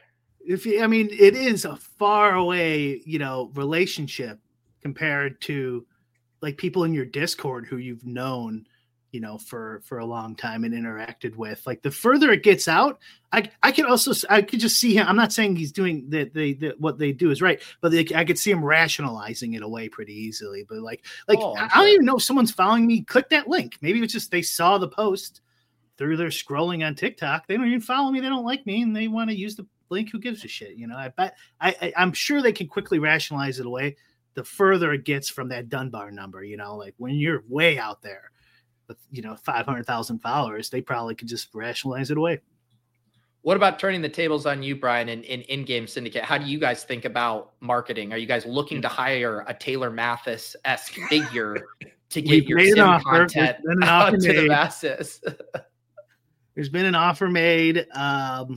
S6: if you, I mean, it is a far away, you know, relationship compared to like people in your Discord who you've known, you know, for, for a long time and interacted with. Like the further it gets out, I I could also, I could just see him. I'm not saying he's doing that. They, the, what they do is right, but they, I could see him rationalizing it away pretty easily. But like, like,
S3: Oh,
S6: I
S3: I'm
S6: don't
S3: sure.
S6: even know if someone's following me. Click that link. Maybe it's just, they saw the post through their scrolling on TikTok. They don't even follow me. They don't like me and they want to use the link. Who gives a shit? You know, I bet I, I I'm sure they can quickly rationalize it away. The further it gets from that Dunbar number, you know, like when you're way out there with, you know, five hundred thousand followers, they probably could just rationalize it away.
S3: What about turning the tables on you, Brian, in, in in-game syndicate? How do you guys think about marketing? Are you guys looking to hire a Taylor Mathis-esque figure to get
S6: We've
S3: your
S6: made an
S3: sim
S6: offer.
S3: content
S6: There's been an
S3: out
S6: offer
S3: to the
S6: made.
S3: masses?
S6: There's been an offer made. Um,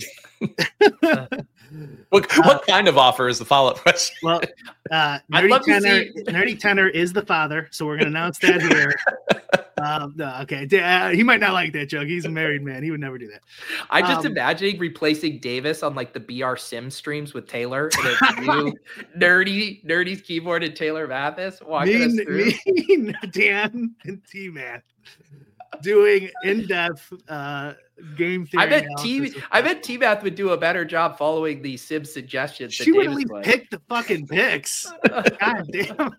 S7: What, what kind of offer is the follow-up question?
S6: well, uh,
S3: I'd
S6: Nerdy
S3: love to
S6: Tenor,
S3: see-
S6: Nerdy Tenor is the father, so we're going to announce that here. Um, no, okay, uh, he might not like that joke. He's a married man. He would never do that.
S3: I just
S6: Um,
S3: imagining replacing Davis on like the B R Sim streams with Taylor, and it's you, nerdy, nerdy's keyboard, and Taylor Mathis walking us
S6: Me,
S3: through.
S6: me, Dan, and T-Man doing in-depth uh, game theory.
S3: I bet T.
S6: analysis of
S3: I bet T Math would do a better job following the Sim suggestions.
S6: She
S3: that
S6: would at
S3: Davis
S6: least
S3: would.
S6: pick the fucking picks. God damn.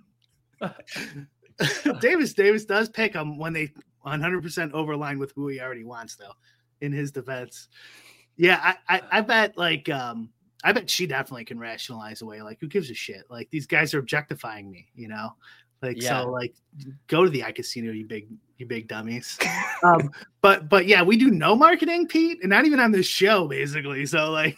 S6: Davis Davis does pick them when they one hundred percent overline with who he already wants, though, in his defense. Yeah, I, I, I bet like um I bet she definitely can rationalize away. Like, who gives a shit? Like, these guys are objectifying me, you know? Like,
S3: Yeah.
S6: so like go to the iCasino, you big you big dummies. um, but but yeah, we do no marketing, Pete, and not even on this show, basically. So like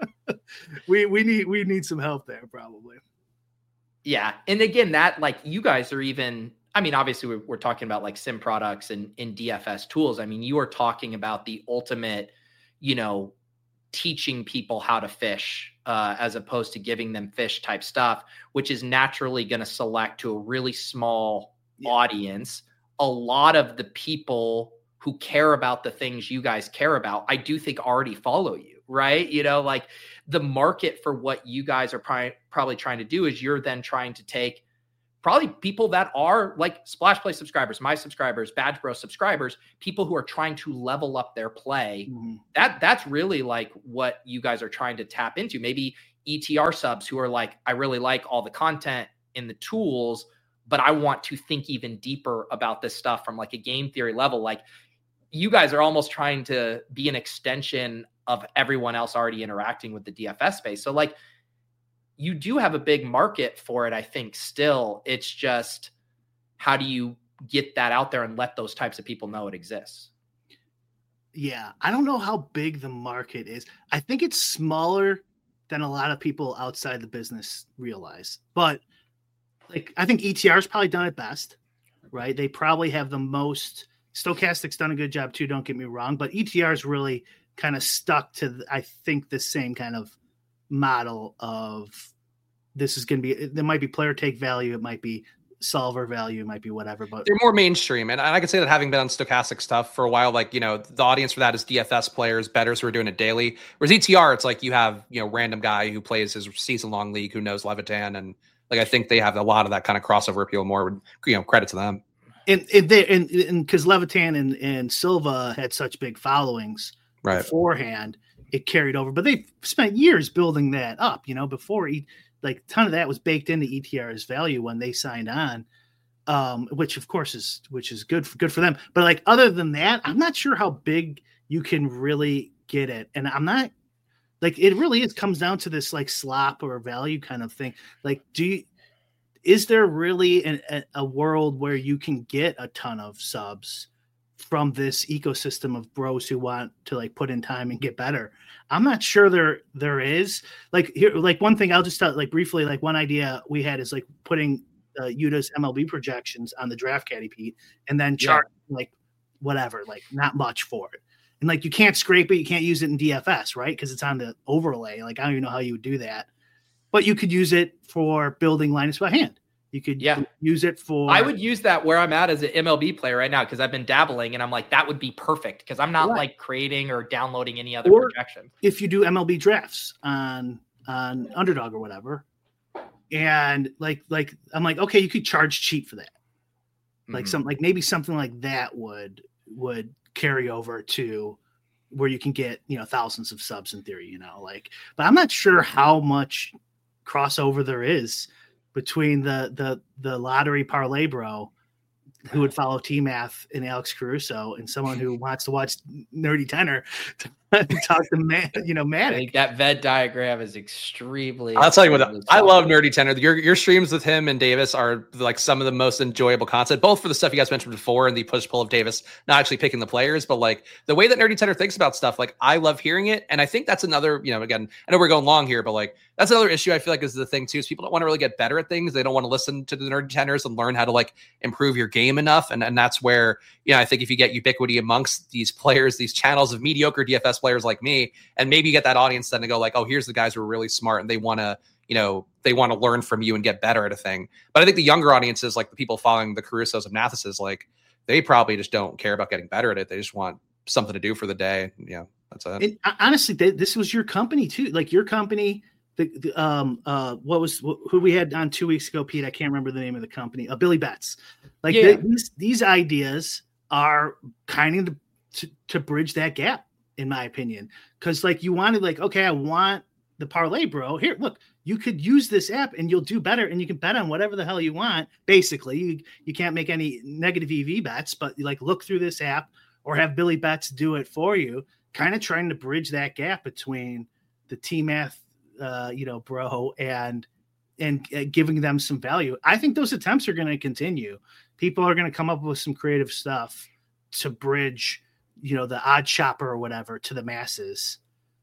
S6: we we need we need some help there, probably.
S3: Yeah. And again, that like you guys are even, I mean, obviously we're, we're talking about like sim products and in D F S tools. I mean, you are talking about the ultimate, you know, teaching people how to fish uh, as opposed to giving them fish type stuff, which is naturally going to select to a really small
S6: Yeah.
S3: audience. A lot of the people who care about the things you guys care about, I do think already follow you, right? You know, like the market for what you guys are pri- probably trying to do is you're then trying to take probably people that are like Splash Play subscribers, my subscribers, Badge Bro subscribers, people who are trying to level up their play.
S6: Mm-hmm.
S3: That that's really like what you guys are trying to tap into. Maybe E T R subs who are like, I really like all the content in the tools, but I want to think even deeper about this stuff from like a game theory level. Like you guys are almost trying to be an extension of everyone else already interacting with the D F S space. So like you do have a big market for it, I think still. It's just how do you get that out there and let those types of people know it exists?
S6: Yeah, I don't know how big the market is. I think it's smaller than a lot of people outside the business realize. But like, I think E T R's probably done it best, right? They probably have the most. Stochastic's done a good job too, don't get me wrong, but E T R's really kind of stuck to, I think, the same kind of model of this is going to be, there might be player take value, it might be solver value, it might be whatever, but
S7: They're more mainstream. And I can say that having been on stochastic stuff for a while, like, you know, the audience for that is D F S players, bettors who are doing it daily. Whereas E T R, it's like you have, you know, random guy who plays his season long league who knows Levitan. And like, I think they have a lot of that kind of crossover appeal more, you know, credit to them.
S6: And, and they and because Levitan and, and Silva had such big followings
S7: Right.
S6: beforehand, it carried over. But they spent years building that up, you know, before e, like a ton of that was baked into E T R's value when they signed on, um, which of course is which is good for, good for them. But like other than that, I'm not sure how big you can really get it, and I'm not like it really is comes down to this like slop or value kind of thing. Like, do you? Is there really an, a, a world where you can get a ton of subs from this ecosystem of bros who want to like put in time and get better? I'm not sure there there is. Like here, like one thing I'll just tell like briefly, like one idea we had is like putting uh, Uta's M L B projections on the Draft Caddy, Pete, and then chart yeah. like whatever, like not much for it. And like you can't scrape it, you can't use it in D F S, right? Because it's on the overlay. Like I don't even know how you would do that. But you could use it for building Linus by hand. You could
S3: yeah.
S6: use it for.
S3: I would use that where I'm at as an M L B player right now because I've been dabbling and I'm like, that would be perfect because I'm not right. like creating or downloading any other
S6: or
S3: projection.
S6: If you do M L B drafts on on Underdog or whatever, and like like I'm like, okay, you could charge cheap for that. Like mm-hmm. some like maybe something like that would would carry over to where you can get, you know, thousands of subs in theory, you know, like, but I'm not sure how much crossover there is between the the the lottery parlay bro who would follow T-Math and Alex Caruso and someone who wants to watch Nerdy Tenor to talk to man, you know, Matic.
S3: I think that Venn diagram is extremely.
S7: I'll tell you what, I love Nerdy Tenor. Your your streams with him and Davis are like some of the most enjoyable content, both for the stuff you guys mentioned before and the push pull of Davis, not actually picking the players, but like the way that Nerdy Tenor thinks about stuff. Like I love hearing it, and I think that's another, you know, again, I know we're going long here, but like that's another issue I feel like is the thing too, is people don't want to really get better at things. They don't want to listen to the Nerdy Tenors and learn how to like improve your game enough, and and that's where, you know, I think if you get ubiquity amongst these players, these channels of mediocre D F S players like me, and maybe you get that audience then to go like, oh, here's the guys who are really smart and they want to, you know, they want to learn from you and get better at a thing. But I think the younger audiences, like the people following the Carusos and Mathises, like they probably just don't care about getting better at it. They just want something to do for the day. Yeah, that's it.
S6: And honestly, they, this was your company too. Like your company, the, the um uh what was who we had on two weeks ago, Pete. I can't remember the name of the company. Uh, Billy Betts. Like
S3: yeah.
S6: they, these these ideas are kind of to, to bridge that gap, in my opinion, because like you wanted like, okay, I want the parlay bro here. Look, you could use this app and you'll do better, and you can bet on whatever the hell you want. Basically, you you can't make any negative E V bets, but like look through this app or have Billy Betts do it for you. Kind of trying to bridge that gap between the T-Math, uh, you know, bro, and and uh, giving them some value. I think those attempts are going to continue. People are going to come up with some creative stuff to bridge, you know, the odd shopper or whatever to the masses.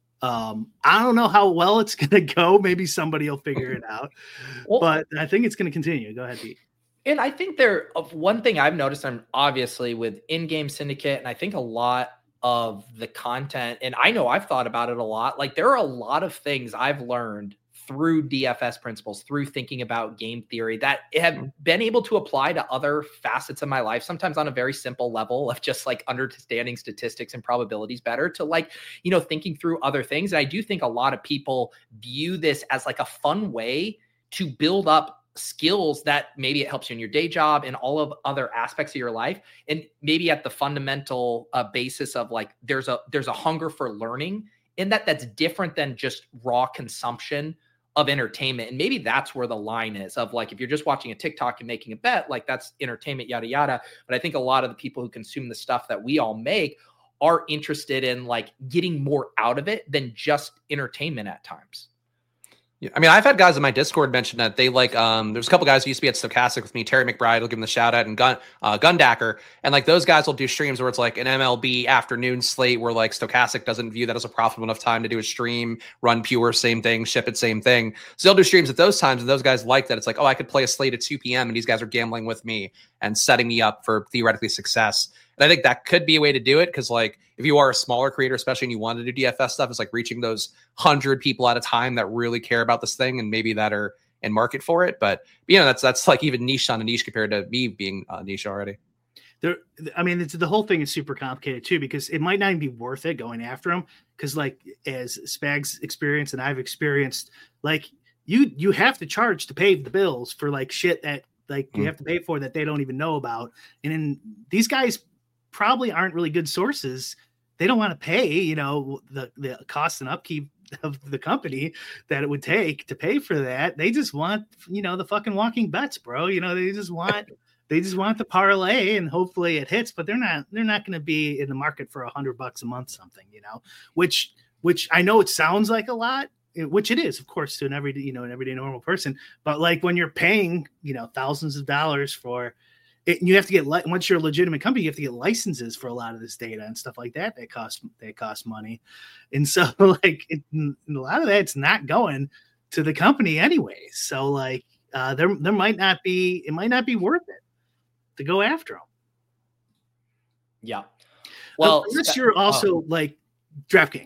S6: Um, I don't know how well it's going to go. Maybe somebody will figure it out, well, but I think it's going to continue. Go ahead, Pete.
S3: And I think there of one thing I've noticed, I'm obviously with in-game syndicate, and I think a lot of the content, and I know I've thought about it a lot. Like there are a lot of things I've learned through D F S principles, through thinking about game theory that have been able to apply to other facets of my life, sometimes on a very simple level of just like understanding statistics and probabilities better to like, you know, thinking through other things. And I do think a lot of people view this as like a fun way to build up skills that maybe it helps you in your day job and all of other aspects of your life. And maybe at the fundamental uh, basis of like, there's a, there's a hunger for learning in that that's different than just raw consumption of entertainment. And maybe that's where the line is of like, if you're just watching a TikTok and making a bet, like that's entertainment, yada, yada. But I think a lot of the people who consume the stuff that we all make are interested in like getting more out of it than just entertainment at times.
S7: Yeah, I mean, I've had guys in my Discord mention that they like, um, there's a couple guys who used to be at Stochastic with me, Terry McBride, will give them the shout out, and Gun, uh, Gundacker. And like those guys will do streams where it's like an M L B afternoon slate where like Stochastic doesn't view that as a profitable enough time to do a stream, run pure, same thing, ship it, same thing. So they'll do streams at those times. And those guys like that. It's like, oh, I could play a slate at two p.m. and these guys are gambling with me and setting me up for theoretically success. And I think that could be a way to do it because, like, if you are a smaller creator, especially and you want to do D F S stuff, it's like reaching those hundred people at a time that really care about this thing and maybe that are in market for it. But, you know, that's that's like even niche on a niche compared to me being a niche already.
S6: There, I mean, it's, the whole thing is super complicated too because it might not even be worth it going after them because, like, as Spags experienced and I've experienced, like, you you have to charge to pay the bills for like shit that like you mm. have to pay for that they don't even know about, and then these guys probably aren't really good sources. They don't want to pay, you know, the, the cost and upkeep of the company that it would take to pay for that. They just want, you know, the fucking walking bets, bro. You know, they just want, they just want the parlay and hopefully it hits, but they're not, they're not going to be in the market for a hundred bucks a month, something, you know, which, which I know it sounds like a lot, which it is, of course, to an everyday, you know, an everyday normal person. But like when you're paying, you know, thousands of dollars for, it, you have to get, once you're a legitimate company, you have to get licenses for a lot of this data and stuff like that. They cost, they cost money. And so like it, a lot of that, it's not going to the company anyways. So like uh, there, there might not be, it might not be worth it to go after them.
S3: Yeah. Well,
S6: unless you're also oh. like DraftKings,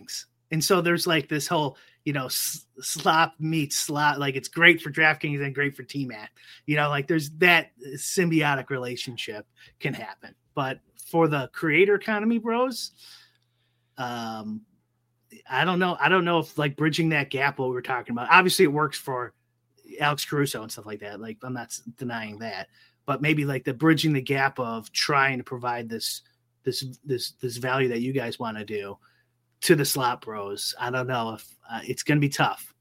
S6: And so there's like this whole, you know, s- slop meets slot. Like it's great for DraftKings and great for T MAC. You know, like there's that symbiotic relationship can happen. But for the creator economy, bros, um, I don't know. I don't know if like bridging that gap, what we were talking about, obviously it works for Alex Caruso and stuff like that. Like I'm not denying that, but maybe like the bridging the gap of trying to provide this, this, this, this value that you guys want to do to the slot bros. I don't know if uh, it's going to be tough.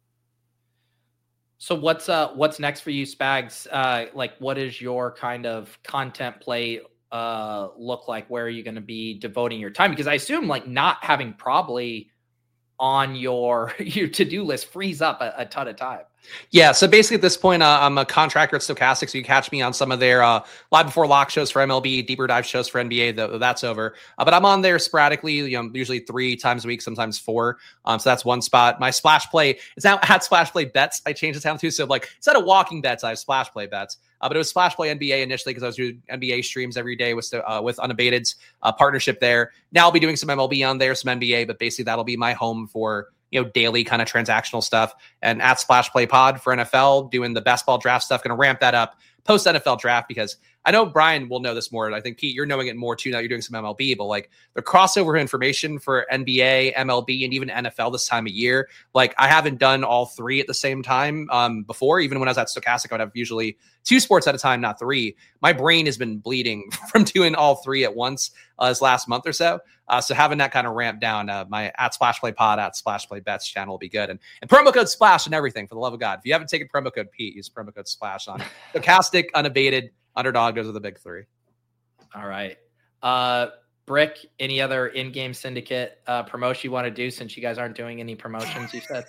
S3: So what's uh what's next for you, Spags? Uh, like what is your kind of content play uh look like? Where are you going to be devoting your time? Because I assume like not having probably on your your to-do list frees up a, a ton of time.
S7: Yeah, so basically at this point, uh, I'm a contractor at Stokastic, so you catch me on some of their uh, live before lock shows for M L B, deeper dive shows for N B A, though that's over. Uh, but I'm on there sporadically, you know, usually three times a week, sometimes four. Um, so that's one spot. My Splash Play is now at Splash Play Bets. I changed the town too, so like instead of walking bets, I have Splash Play Bets. Uh, but it was Splash Play N B A initially because I was doing N B A streams every day with uh, with Unabated's uh, partnership there. Now I'll be doing some M L B on there, some N B A, but basically that'll be my home for, you know, daily kind of transactional stuff. And at Splash Play Pod for N F L, doing the best ball draft stuff, going to ramp that up post N F L draft, because I know Brian will know this more. And I think Pete, you're knowing it more too now. You're doing some M L B, but like the crossover information for N B A, M L B, and even N F L this time of year, like I haven't done all three at the same time um, before. Even when I was at Stokastic, I would have usually two sports at a time, not three. My brain has been bleeding from doing all three at once uh, this last month or so. Uh, so having that kind of ramp down, uh, my at Splash Play Pod, at Splash Play Bets channel will be good. And, and promo code Splash and everything, for the love of God. If you haven't taken promo code Pete, use promo code Splash on Stokastic, Unabated, Underdog. Those are the big three.
S3: All right. Uh, Brick, any other in-game syndicate uh, promotion you want to do, since you guys aren't doing any promotions, you said?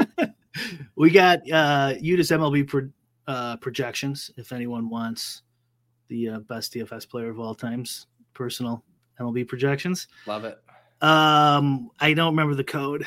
S6: We got uh, U T A S M L B pro, uh, projections. If anyone wants the uh, best D F S player of all times, personal M L B projections.
S3: Love it.
S6: Um, I don't remember the code.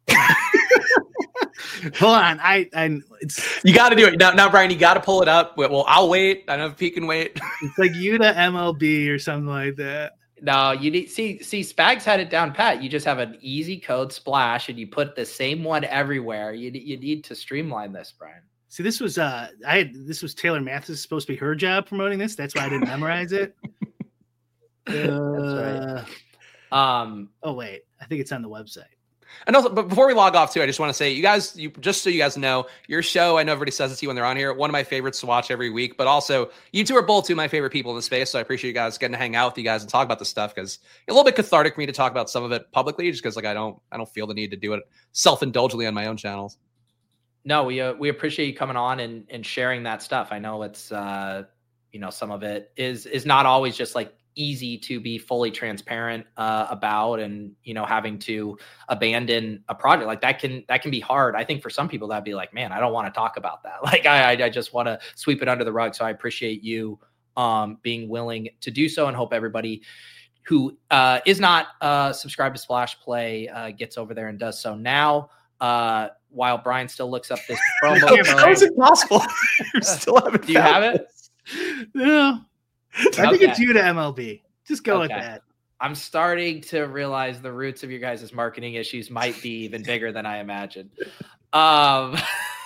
S6: Hold on, I, I it's
S7: you got to do it now. Now, Brian, you got to pull it up. Well, I'll wait. I know if Pete can wait.
S6: It's like U T A M L B or something like that.
S3: No, you need see see Spags had it down pat. You just have an easy code Splash, and you put the same one everywhere. You you need to streamline this, Brian.
S6: See, this was uh, I had this was Taylor Mathis supposed to be her job promoting this. That's why I didn't memorize it. Uh,
S3: That's right. Um.
S6: Oh wait, I think it's on the website.
S7: And also, but before we log off too, I just want to say, you guys, you just so you guys know, your show, I know everybody says it to you when they're on here, one of my favorites to watch every week, but also you two are both two of my favorite people in the space. So I appreciate you guys getting to hang out with you guys and talk about this stuff, because a little bit cathartic for me to talk about some of it publicly, just because like I don't, I don't feel the need to do it self-indulgently on my own channels.
S3: No, we uh, we appreciate you coming on and and sharing that stuff. I know it's uh, you know, some of it is is not always just like easy to be fully transparent uh, about, and you know, having to abandon a project like that can that can be hard. I think for some people that'd be like, man, I don't want to talk about that. Like I I just want to sweep it under the rug. So I appreciate you um, being willing to do so, and hope everybody who uh, is not uh, subscribed to Splash Play uh, gets over there and does so now. Uh, while Brian still looks up this promo code.
S7: How is it possible? You still haven't
S3: Do you have it?
S6: No. I think
S3: Okay.
S6: it's U T A M L B. Just go with
S3: Okay.
S6: that.
S3: I'm starting to realize the roots of your guys' marketing issues might be even bigger than I imagined. Um,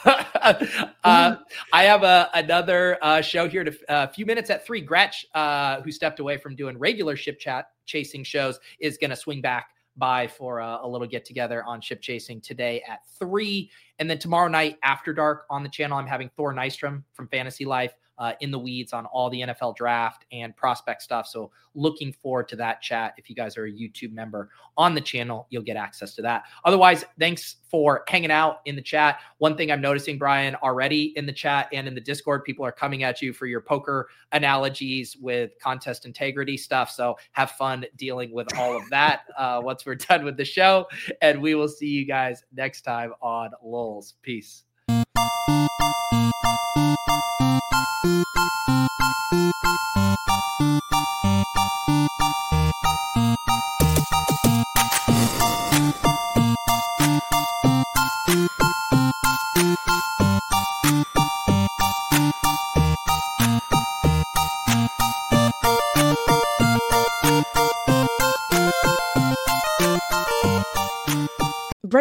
S3: uh, I have a, another uh, show here to a uh, few minutes at three. Gretch, uh, who stepped away from doing regular ship chat chasing shows, is going to swing back by for a, a little get together on ship chasing today at three. And then tomorrow night after dark on the channel, I'm having Thor Nystrom from Fantasy Life uh, in the weeds on all the N F L draft and prospect stuff. So looking forward to that chat. If you guys are a YouTube member on the channel, you'll get access to that. Otherwise, thanks for hanging out in the chat. One thing I'm noticing, Brian, already in the chat and in the Discord, people are coming at you for your poker analogies with contest integrity stuff. So have fun dealing with all of that uh, once we're done with the show. And we will see you guys next time on Lulz. Peace.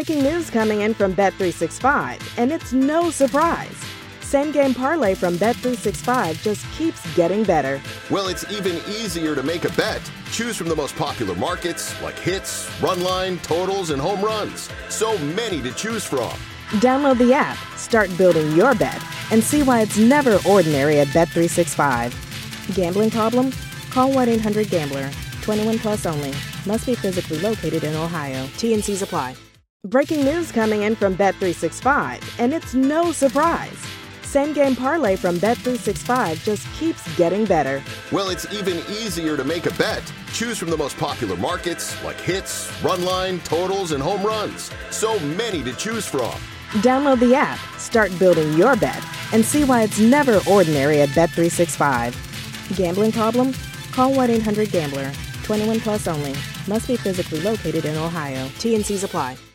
S1: Breaking news coming in from Bet three sixty-five, and it's no surprise. Same Game Parlay from Bet three sixty-five just keeps getting better.
S2: Well, it's even easier to make a bet. Choose from the most popular markets like hits, run line, totals, and home runs. So many to choose from.
S1: Download the app, start building your bet, and see why it's never ordinary at Bet three sixty-five. Gambling problem? Call one eight hundred gambler. twenty-one plus only. Must be physically located in Ohio. T and C's apply. Breaking news coming in from Bet three sixty-five, and it's no surprise. Same Game Parlay from Bet three sixty-five just keeps getting better.
S2: Well, it's even easier to make a bet. Choose from the most popular markets like hits, run line, totals, and home runs. So many to choose from.
S1: Download the app, start building your bet, and see why it's never ordinary at Bet three sixty-five. Gambling problem? Call one eight hundred gambler. twenty-one plus only. Must be physically located in Ohio. T and C's apply.